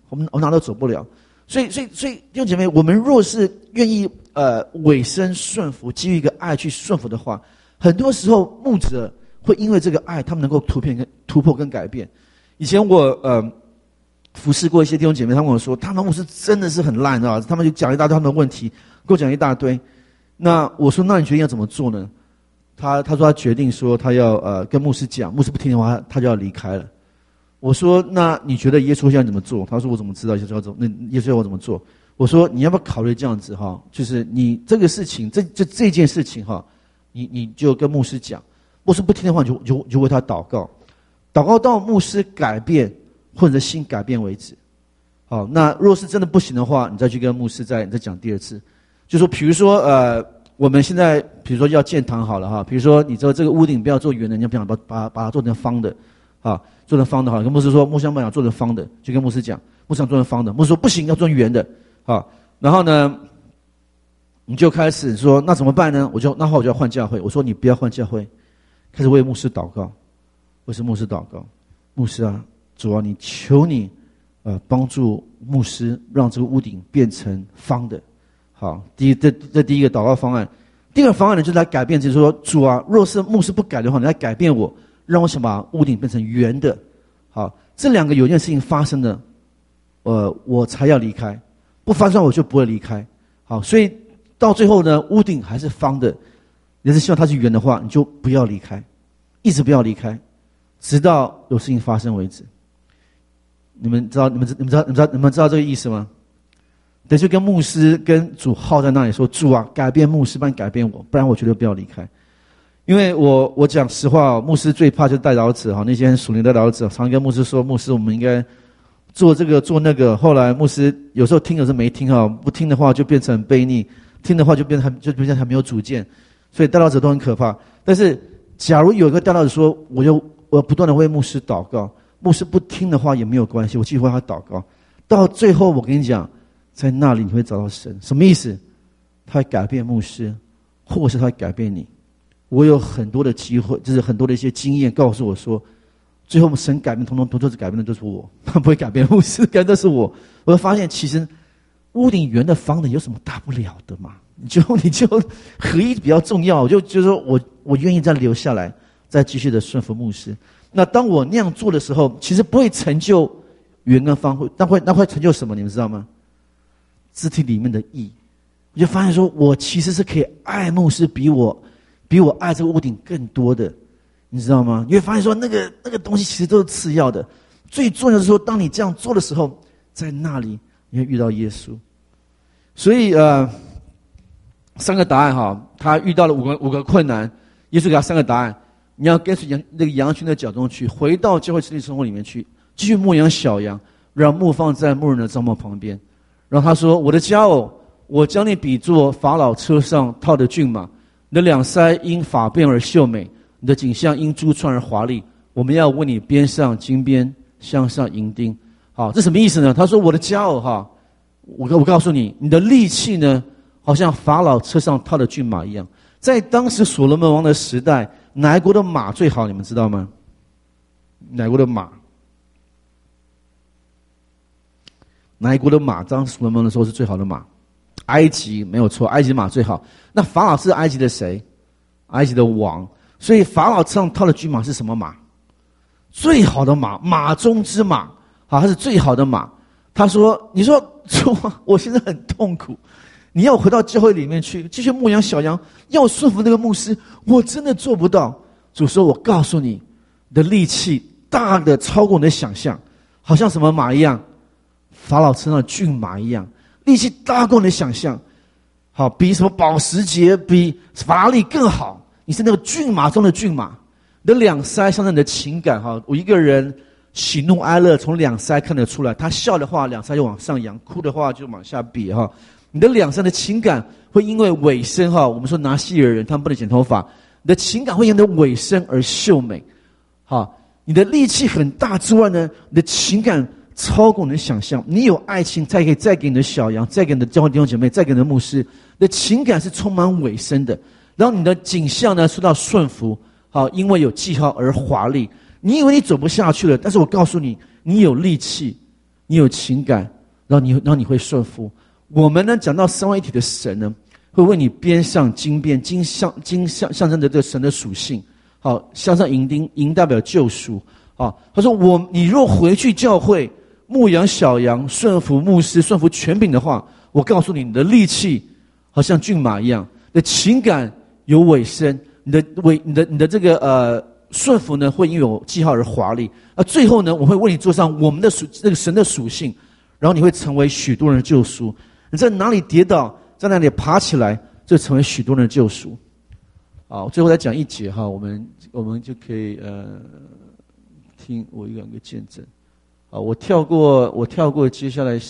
我们哪都走不了。所以弟兄姐妹，我们若是愿意委身顺服，基于一个爱去顺服的话，很多时候牧者会因为这个爱，他们能够突破跟改变。以前我服侍过一些弟兄姐妹，他们跟我说，他们牧师真的是很烂啊，他们就讲一大堆他们的问题，跟我讲一大堆。那我说，那你决定要怎么做呢？他说他决定说他要跟牧师讲，牧师不听的话，他就要离开了。我说，那你觉得耶稣现在怎么做？他说，我怎么知道耶稣要做？那耶稣要我怎么做？我说，你要不要考虑这样子哈？就是你这个事情，这件事情哈，你就跟牧师讲，牧师不听的话，你就为他祷告，祷告到牧师改变或者心改变为止。好，那若是真的不行的话，你再去跟牧师再讲第二次。就说，比如说我们现在比如说要建堂好了哈，比如说你知道这个屋顶不要做圆的，你要不想把它做成方的，啊，做成方的哈。跟牧师说，牧师想做成方的，就跟牧师讲，牧师想做成方的，牧师说不行，要做圆的，啊，然后呢，你就开始说那怎么办呢？我就要换教会。我说你不要换教会，开始为牧师祷告，为牧师祷告，牧师啊，主啊，你求你帮助牧师让这个屋顶变成方的。好，这第一个祷告方案。第二个方案呢，就是来改变，就是说，主啊，若是牧师不改的话，你来改变我，让我想把屋顶变成圆的。好，这两个有件事情发生了，我才要离开，不发生我就不会离开。好，所以到最后呢，屋顶还是方的，你是希望它是圆的话，你就不要离开，一直不要离开，直到有事情发生为止。你们知道这个意思吗？等于跟牧师跟主耗在那里说，主啊，改变牧师，帮你改变我，不然我绝对不要离开。因为我讲实话，牧师最怕就是代祷者哈，那些属灵的代祷者常跟牧师说，牧师我们应该做这个做那个。后来牧师有时候听，有时候没听哈，不听的话就变成很悖逆，听的话就变成很没有主见，所以代祷者都很可怕。但是假如有一个代祷者说，我不断的为牧师祷告，牧师不听的话也没有关系，我继续为他祷告，到最后我跟你讲，在那里你会找到神。什么意思？他会改变牧师，或是他会改变你。我有很多的机会，就是很多的一些经验告诉我说，最后神改变统都是改变的都是我，他不会改变牧师，改变的是我。我会发现其实屋顶圆的方的有什么大不了的嘛？你就合一比较重要。我就说我愿意再留下来，再继续的顺服牧师。那当我那样做的时候，其实不会成就圆跟方，那会成就什么？你们知道吗？肢体里面的义。我就发现说，我其实是可以爱牧师比我爱这个屋顶更多的，你知道吗？你会发现说，那个东西其实都是次要的，最重要的是说，当你这样做的时候，在那里你会遇到耶稣。所以三个答案哈，他遇到了五个困难，耶稣给他三个答案，你要跟随那个羊群的脚中去，回到教会实际生活里面去，继续牧养小羊，让牧放在牧人的帐篷旁边。然后他说，我的佳偶，我将你比作法老车上套的骏马，你的两腮因发辫而秀美，你的颈项因珠串而华丽，我们要为你编上金边，镶上银钉。好，这什么意思呢？他说，我的佳偶哈，我告诉你，你的力气呢，好像法老车上套的骏马一样。在当时所罗门王的时代，哪一国的马最好？你们知道吗？哪一国的马？哪一国的马当所罗门的时候是最好的马？埃及没有错，埃及的马最好。那法老是埃及的谁？埃及的王。所以法老车上套的骏马是什么马？最好的马，马中之马。好，它是最好的马。他说：“你说主，我现在很痛苦，你要我回到教会里面去继续牧养小羊，要顺服那个牧师，我真的做不到。”主说：“我告诉你，你的力气大的超过你的想象，好像什么马一样？法老车上的骏马一样，力气大过你的想象。好，比什么保时捷、比法拉利更好。你是那个骏马中的骏马。你的两腮象征你的情感。哈，我一个人喜怒哀乐从两腮看得出来。他笑的话，两腮就往上扬；哭的话就往下瘪。哈，你的两腮的情感会因为尾声哈，我们说拿西尔人他们不能剪头发，你的情感会因为尾声而秀美。好，你的力气很大之外呢，你的情感超过你的想象。你有爱情，才可以再给你的小羊，再给你的教会弟兄姐妹，再给你的牧师。你的情感是充满尾声的。然后你的景象呢，受到顺服。好，因为有记号而华丽。你以为你走不下去了，但是我告诉你，你有力气。 你有情感，然后你会顺服。我们呢，讲到三位一体的神呢，会为你编上金边，金象征着这个神的属性。好，镶上银钉，银代表救赎。好，他说你若回去教会牧养小羊，顺服牧师，顺服权柄的话，我告诉你，你的力气好像骏马一样，你的情感有尾声，你的这个顺服呢，会因为有记号而华丽。最后呢，我会为你做上我们的这个神的属性，然后你会成为许多人的救赎。你在哪里跌倒，在哪里爬起来，就成为许多人的救赎。好，最后再讲一节哈，我们就可以听我一个见证。好，我跳过接下来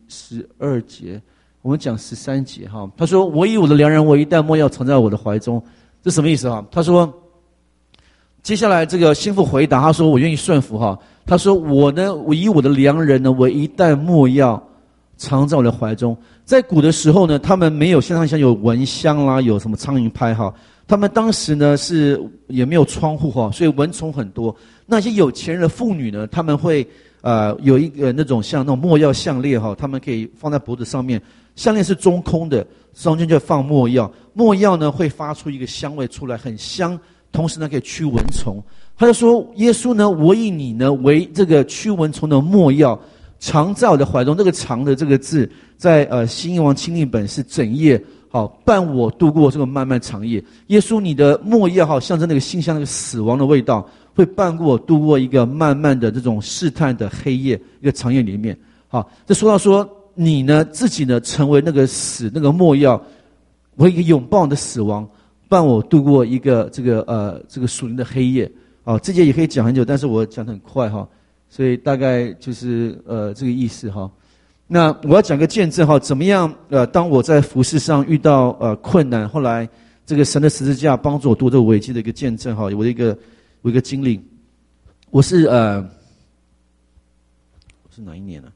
12节，我们讲13节哈。他说：“我以我的良人为一袋墨药藏在我的怀中。”这什么意思哈？他说，接下来这个心腹回答，他说：“我愿意顺服哈。”他说：“我以我的良人呢为一袋墨药藏在我的怀中。”在古的时候呢，他们没有像有蚊香啦，有什么苍蝇拍哈。他们当时呢也没有窗户哈，所以蚊虫很多。那些有钱人的妇女呢，他们会有一个那种像那种墨药项链哈，他们可以放在脖子上面，项链是中空的，中间就放墨药，墨药呢会发出一个香味出来，很香，同时呢可以驱蚊虫。他就说，耶稣呢，我以你呢为这个驱蚊虫的墨药，藏在我的怀中。这个藏的这个字，在新英王钦定本是整页。好，伴我度过这个漫漫长夜。耶稣，你的墨药好象征那个馨香，那个死亡的味道，会伴我度过一个漫漫的这种试探的黑夜，一个长夜里面。好，这说到说你呢自己呢成为那个死那个墨药，我一个拥抱你的死亡，伴我度过一个这个属灵的黑夜。好，这节也可以讲很久，但是我讲得很快哈，所以大概就是这个意思哈。那我要讲个见证哈，怎么样？当我在服事上遇到困难，后来这个神的十字架帮助我度这个危机的一个见证哈，我一个经历。我是哪一年呢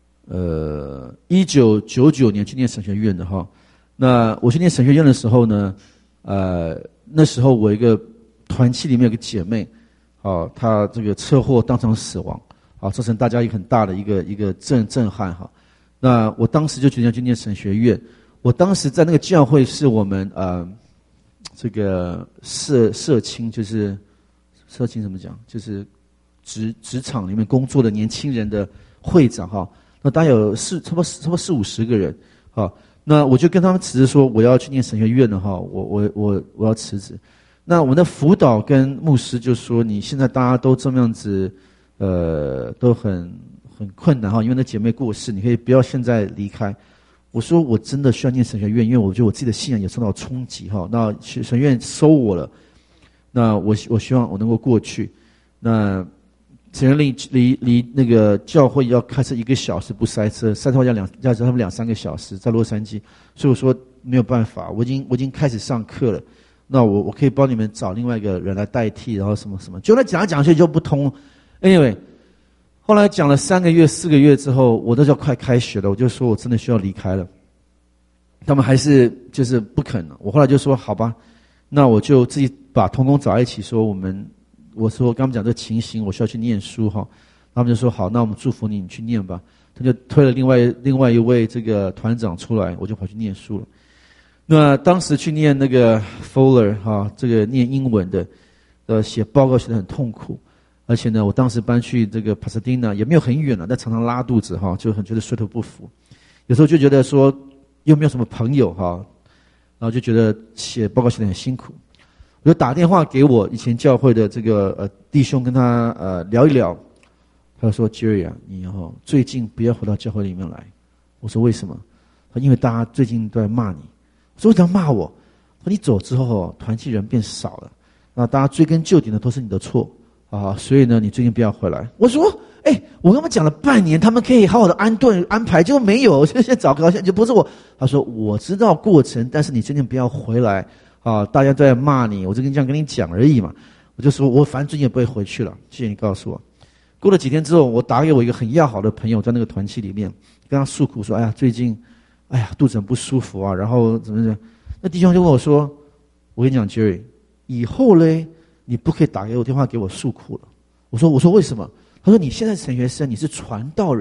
？1999年去念神学院的哈。那我去念神学院的时候呢，那时候我一个团契里面有个姐妹，她这个车祸当场死亡，造成大家一个很大的一个震撼哈。那我当时就决定要去念神学院。我当时在那个教会是我们这个社青，就是社青怎么讲，就是职场里面工作的年轻人的会长哈。那大概有差不多40-50个人哈。那我就跟他们辞职说我要去念神学院了哈，我要辞职。那我们的辅导跟牧师就说，你现在大家都这么样子，都很困难哈，因为那姐妹过世，你可以不要现在离开。我说我真的需要念神学院，因为我觉得我自己的信仰也受到冲击哈。那神学院收我了，那我希望我能够过去。那神学院离那个教会要开车1个小时，不塞车，塞车要他们2-3个小时，在洛杉矶。所以我说没有办法，我已经开始上课了。那我可以帮你们找另外一个人来代替，然后什么什么，就那讲去就不通。Anyway。后来讲了3个月、4个月之后，我都要快开学了，我就说我真的需要离开了。他们还是就是不肯。我后来就说好吧，那我就自己把同工找在一起说，我说跟他们讲这个情形，我需要去念书哈。他们就说好，那我们祝福你，你去念吧。他就推了另外一位这个团长出来，我就跑去念书了。那当时去念那个 Fuller 哈，这个念英文的，写报告写得很痛苦。而且呢，我当时搬去这个 Pasadena 也没有很远了，但常常拉肚子哈，就很觉得水土不服。有时候就觉得说又没有什么朋友哈，然后就觉得写报告写得很辛苦。我就打电话给我以前教会的这个弟兄，跟他聊一聊。他就说 Jerry 啊，你最近不要回到教会里面来。我说为什么？他说因为大家最近都在骂你。我说为什么骂我？他说你走之后团契人变少了，那大家追根究底的都是你的错。所以呢，你最近不要回来。我说，我跟他们讲了半年，他们可以好好的安排，结果没有，现在找个现在就不是我。他说我知道过程，但是你最近不要回来大家都在骂你，我就这样跟你讲而已嘛。我就说我反正最近也不会回去了，谢谢你告诉我。过了几天之后，我打给我一个很要好的朋友，在那个团契里面，跟他诉苦说，最近肚子很不舒服啊，然后怎么。那弟兄就跟我说，我跟你讲 Jerry， 以后嘞你不可以打给我电话给我诉苦了。我说为什么？他说你现在是神学生，你是传道人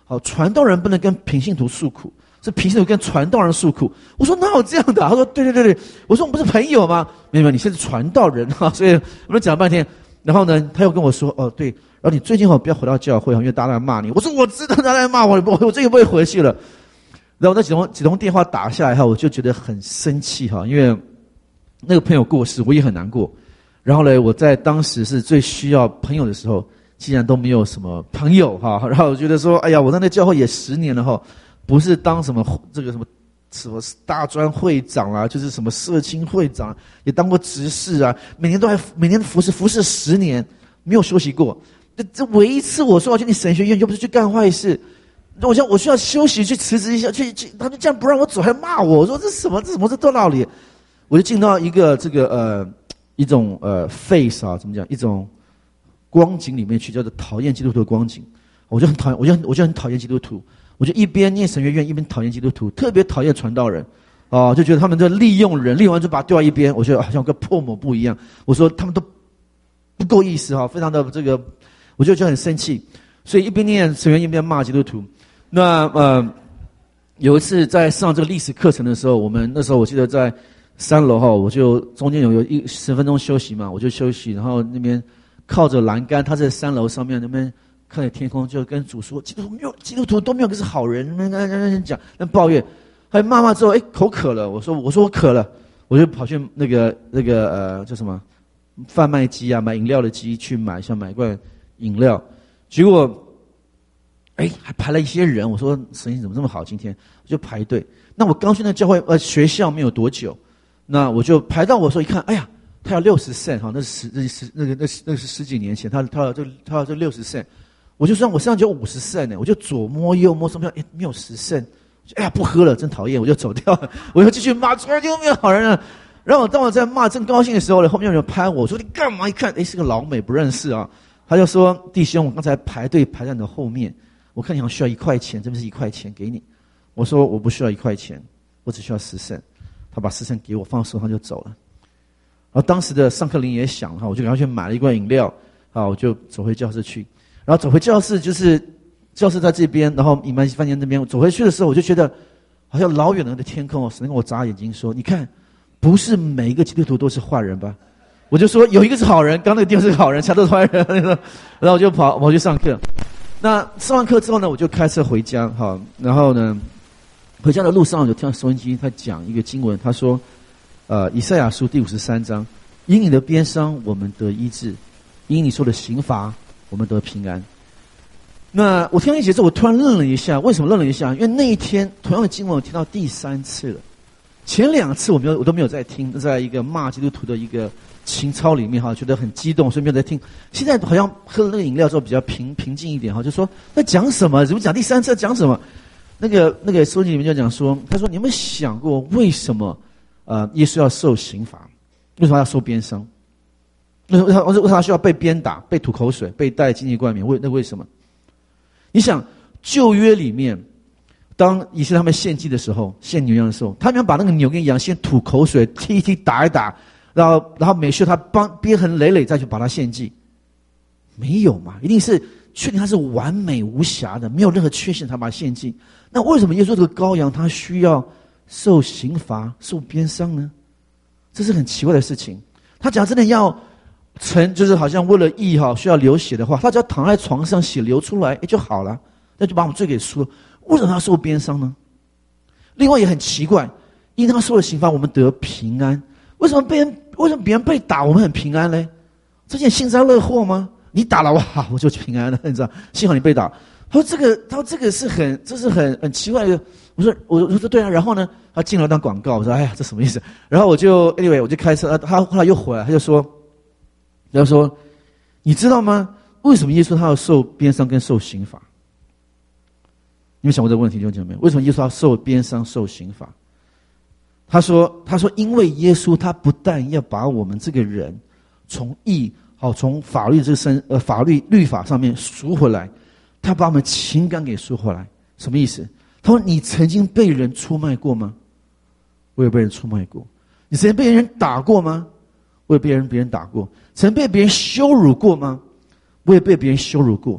好，传道人不能跟平信徒诉苦，是平信徒跟传道人诉苦。我说哪有这样的？他说对对对对。我说我们不是朋友吗？没有，你现在是传道人哈。所以我们讲了半天，然后呢，他又跟我说哦对，然后你最近不要回到教会因为大家来骂你。我说我知道大家来骂我，我最近不会回去了。然后那几通电话打下来我就觉得很生气因为那个朋友过世，我也很难过。然后呢，我在当时是最需要朋友的时候，既然都没有什么朋友然后我觉得说，哎呀，我在那教会也10年了不是当什么这个什么大专会长啦，就是什么社青会长，也当过执事啊，每年服侍10年，没有休息过。这唯一一次我说要去你神学院，又不是去干坏事。我需要休息，去辞职一下，去，他们这样不让我走，还骂我。我说这什么这多道理？我就进到一个一种face 怎么讲，一种光景里面去，叫做讨厌基督徒的光景。我就很讨厌，我就很讨厌基督徒。我就一边念神学院，一边讨厌基督徒，特别讨厌传道人就觉得他们在利用人，利用完就把他丢到一边。我觉得好像跟破某不一样。我说他们都不够意思非常的我就很生气。所以一边念神学院，一边骂基督徒。那有一次在上这个历史课程的时候，我们那时候我记得在3楼我就中间有10分钟休息嘛，我就休息，然后那边靠着栏杆，他在3楼上面那边看着天空，就跟主说基督徒都没有个是好人，那讲那抱怨，还骂之后口渴了，我说我渴了，我就跑去那个叫什么贩卖机啊，买饮料的机去买罐饮料，结果还排了一些人。我说生意怎么这么好，今天我就排队。那我刚去那教会学校没有多久，那我就排到，我说一看，哎呀，他要60 cent 那是10几年前，他要这60 cent，我就说我身上只有50 cent呢，我就左摸右摸，什么没有10 cent，哎呀不喝了，真讨厌，我就走掉了，我就继续骂，从来就没有好人啊。然后当我在骂正高兴的时候呢，后面有人拍我说你干嘛？一看是个老美，不认识啊。他就说弟兄，我刚才排队排在你的后面，我看你好像需要1块钱，这边是1块钱给你。我说我不需要1块钱，我只需要10 cent。他把10 cent给我，放手上就走了。然后当时的上课铃也响了，我就赶快去买了一罐饮料，我就走回教室去。然后走回教室，就是教室在这边，然后隐瞒饭店那边。走回去的时候，我就觉得好像老远的天空神跟我眨眼睛说：“你看，不是每一个基督徒都是坏人吧？”我就说有一个是好人，刚那个地方是个好人，其他都是坏人。然后我就跑去上课。那上完课之后呢，我就开车回家然后呢，回家的路上我就听到收音机他讲一个经文，他说以赛亚书第53章，因你的鞭伤我们得医治，因你受的刑罚我们得平安。那我听到一节之后，我突然愣了一下。为什么愣了一下？因为那一天同样的经文我听到第3次了，前2次我都没有在听，在一个骂基督徒的一个情操里面觉得很激动，所以没有在听。现在好像喝了那个饮料之后比较平静一点就说那讲什么？怎么讲第3次讲什么？那个书记里面就讲说，他说你有没有想过为什么耶稣要受刑罚？为什么要受鞭伤？为什么他需要被鞭打、被吐口水、被戴荆棘冠冕？为什么？你想旧约里面，当以色列他们献祭的时候，献牛羊的时候，他们要把那个牛跟羊先吐口水、踢一踢、打一打，然后每次他鞭痕累累再去把它献祭，没有嘛？一定是确定他是完美无瑕的，没有任何缺陷，他把它献祭。那为什么耶稣这个羔羊他需要受刑罚、受鞭伤呢？这是很奇怪的事情。他假如真的要就是好像为了义需要流血的话，他只要躺在床上血流出来就好了，那就把我们罪给赎了。为什么他要受鞭伤呢？另外也很奇怪，因他受了刑罚，我们得平安。为什么别人被打，我们很平安呢？这件幸灾乐祸吗？你打了我就平安了，你知道？幸好你被打。他说这个是很奇怪的。我说对啊。然后呢，他进了当广告。我说哎呀，这什么意思？然后我就开车。他后来又回来，他就说你知道吗？为什么耶稣他要受鞭伤跟受刑罚？你们想过这个问题？弟兄姐妹，为什么耶稣要受鞭伤、受刑罚？他说，因为耶稣他不但要把我们这个人从从法律律法上面赎回来，他把我们情感给赎回来。什么意思？他说：“你曾经被人出卖过吗？我也被人出卖过。你曾经被人打过吗？我也被别人打过。曾被别人羞辱过吗？我也被别人羞辱过。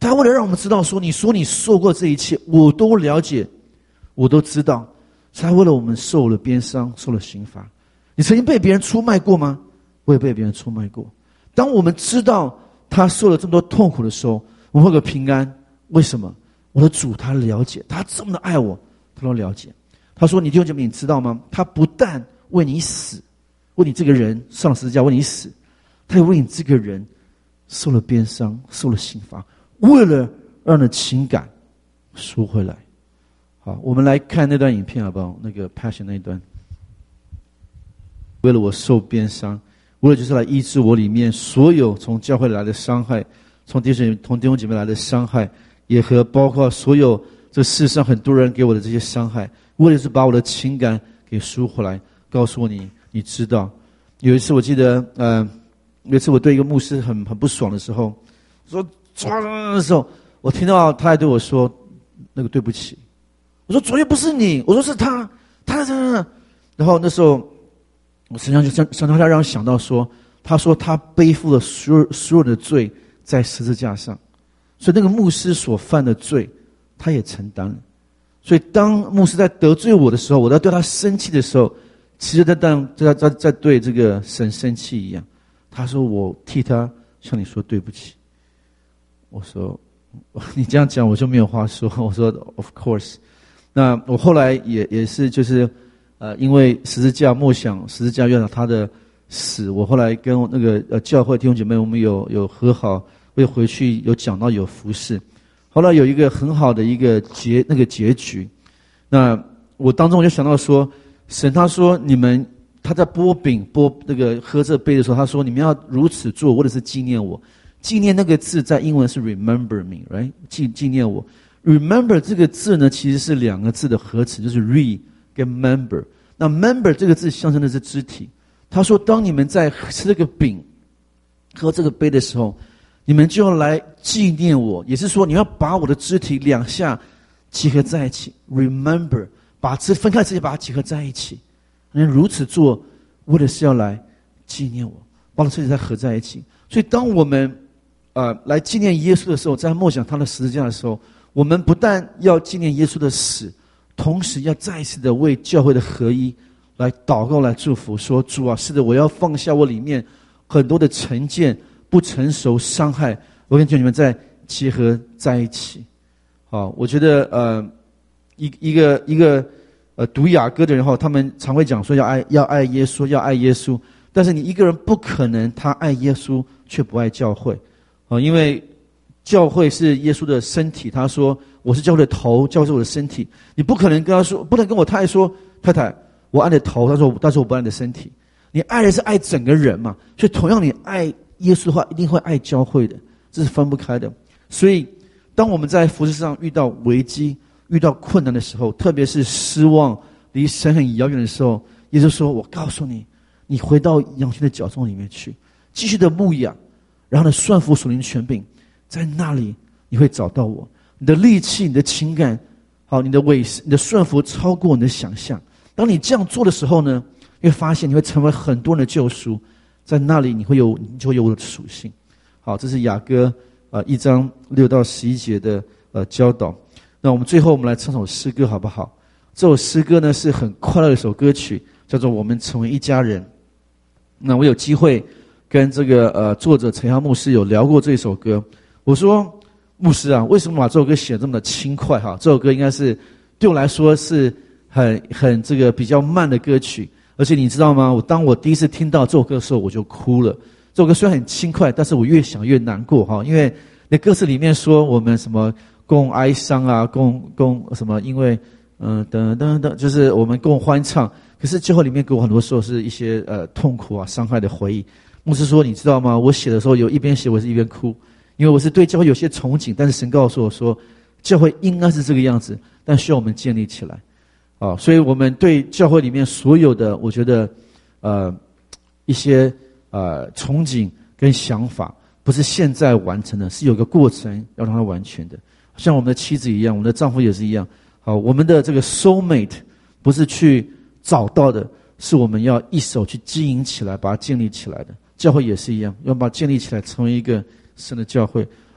他为了让我们知道说，你说你受过这一切，我都了解，我都知道，才为了我们受了鞭伤，受了刑罚。你曾经被别人出卖过吗？我也被别人出卖过。当我们知道他受了这么多痛苦的时候，我们会有个平安。为什么？我的主他了解，他这么的爱我，他都了解。他说：“你弟兄姐妹，你知道吗？他不但为你死，为你这个人上了十字架，为你死，他也为你这个人受了鞭伤，受了刑罚，为了让你的情感赎回来。”好，我们来看那段影片好不好？那个 Passion 那一段。为了我受鞭伤，为了就是来医治我里面所有从教会来的伤害，从弟兄姐妹来的伤害，也和包括所有这世上很多人给我的这些伤害，为了是把我的情感给赎回来，告诉你，你知道。有一次我记得，有一次我对一个牧师很不爽的时候，说的时候，我听到他还对我说那个对不起。我说昨天不是你，我说是他，然后那时候我实际上就想他让我想到说，他说他背负了所有的罪在十字架上，所以那个牧师所犯的罪，他也承担了。所以当牧师在得罪我的时候，我在对他生气的时候，其实在对这个神生气一样。他说我替他向你说对不起。我说你这样讲我就没有话说。我说 of course。那我后来也是就是因为十字架默想十字架院长他的死，我后来跟那个教会弟兄姐妹我们有和好，我也回去有讲到有服事。后来有一个很好的一个结局。那我当中我就想到说，神他说他在剥饼那个喝这杯的时候，他说你们要如此做，为的是纪念我。纪念那个字在英文是 remember me， right？ 纪念我。remember 这个字呢，其实是两个字的合词，就是 re 跟 member。那 member 这个字象征的是肢体。他说，当你们在吃这个饼、喝这个杯的时候，你们就要来纪念我，也是说你要把我的肢体两下结合在一起。remember 把分开之前把它结合在一起。你如此做，为的是要来纪念我，把我的肢体再合在一起。所以当我们来纪念耶稣的时候，在默想他的十字架的时候，我们不但要纪念耶稣的死，同时要再一次的为教会的合一来祷告，来祝福，说主啊，是的，我要放下我里面很多的成见、不成熟、伤害，我跟你们再结合在一起。好，我觉得一个读雅歌的人后，他们常会讲说要爱耶稣，要爱耶稣。但是你一个人不可能他爱耶稣却不爱教会，因为教会是耶稣的身体。他说我是教会的头，教会是我的身体。你不可能跟他说，不能跟我太太说，太太我爱你的头，他说但是我不爱你的身体。你爱的是爱整个人嘛，所以同样你爱耶稣的话，一定会爱教会的，这是分不开的。所以当我们在服事上遇到危机、遇到困难的时候，特别是失望、离神很遥远的时候，耶稣说，我告诉你，你回到羊群的脚踪里面去，继续的牧养，然后呢顺服属灵权柄，在那里你会找到我。你的力气、你的情感，好，你的顺服超过你的想象。当你这样做的时候呢，你会发现你会成为很多人的救赎，在那里你就会有我的属性。好，这是雅歌1章6到11节的教导。那我们最后我们来唱首诗歌好不好？这首诗歌呢是很快乐的一首歌曲，叫做《我们成为一家人》。那我有机会跟这个作者陈耀牧师有聊过这首歌。我说牧师啊，为什么把这首歌写得这么的轻快哈？这首歌应该是对我来说是很这个比较慢的歌曲。而且你知道吗？当我第一次听到这首歌的时候，我就哭了。这首歌虽然很轻快，但是我越想越难过哈，因为那歌词里面说我们什么共哀伤啊，共什么，因为就是我们共欢唱。可是最后里面给我很多时候是一些痛苦啊、伤害的回忆。牧师说，你知道吗？我写的时候有一边写我是一边哭，因为我是对教会有些憧憬，但是神告诉我说，教会应该是这个样子，但需要我们建立起来。所以我们对教会里面所有的，我觉得一些憧憬跟想法，不是现在完成的，是有个过程要让它完全的。像我们的妻子一样，我们的丈夫也是一样。好，我们的这个 soul mate 不是去找到的，是我们要一手去经营起来，把它建立起来的。教会也是一样，要把它建立起来，成为一个神的教会。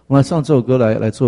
我们来唱这首歌来做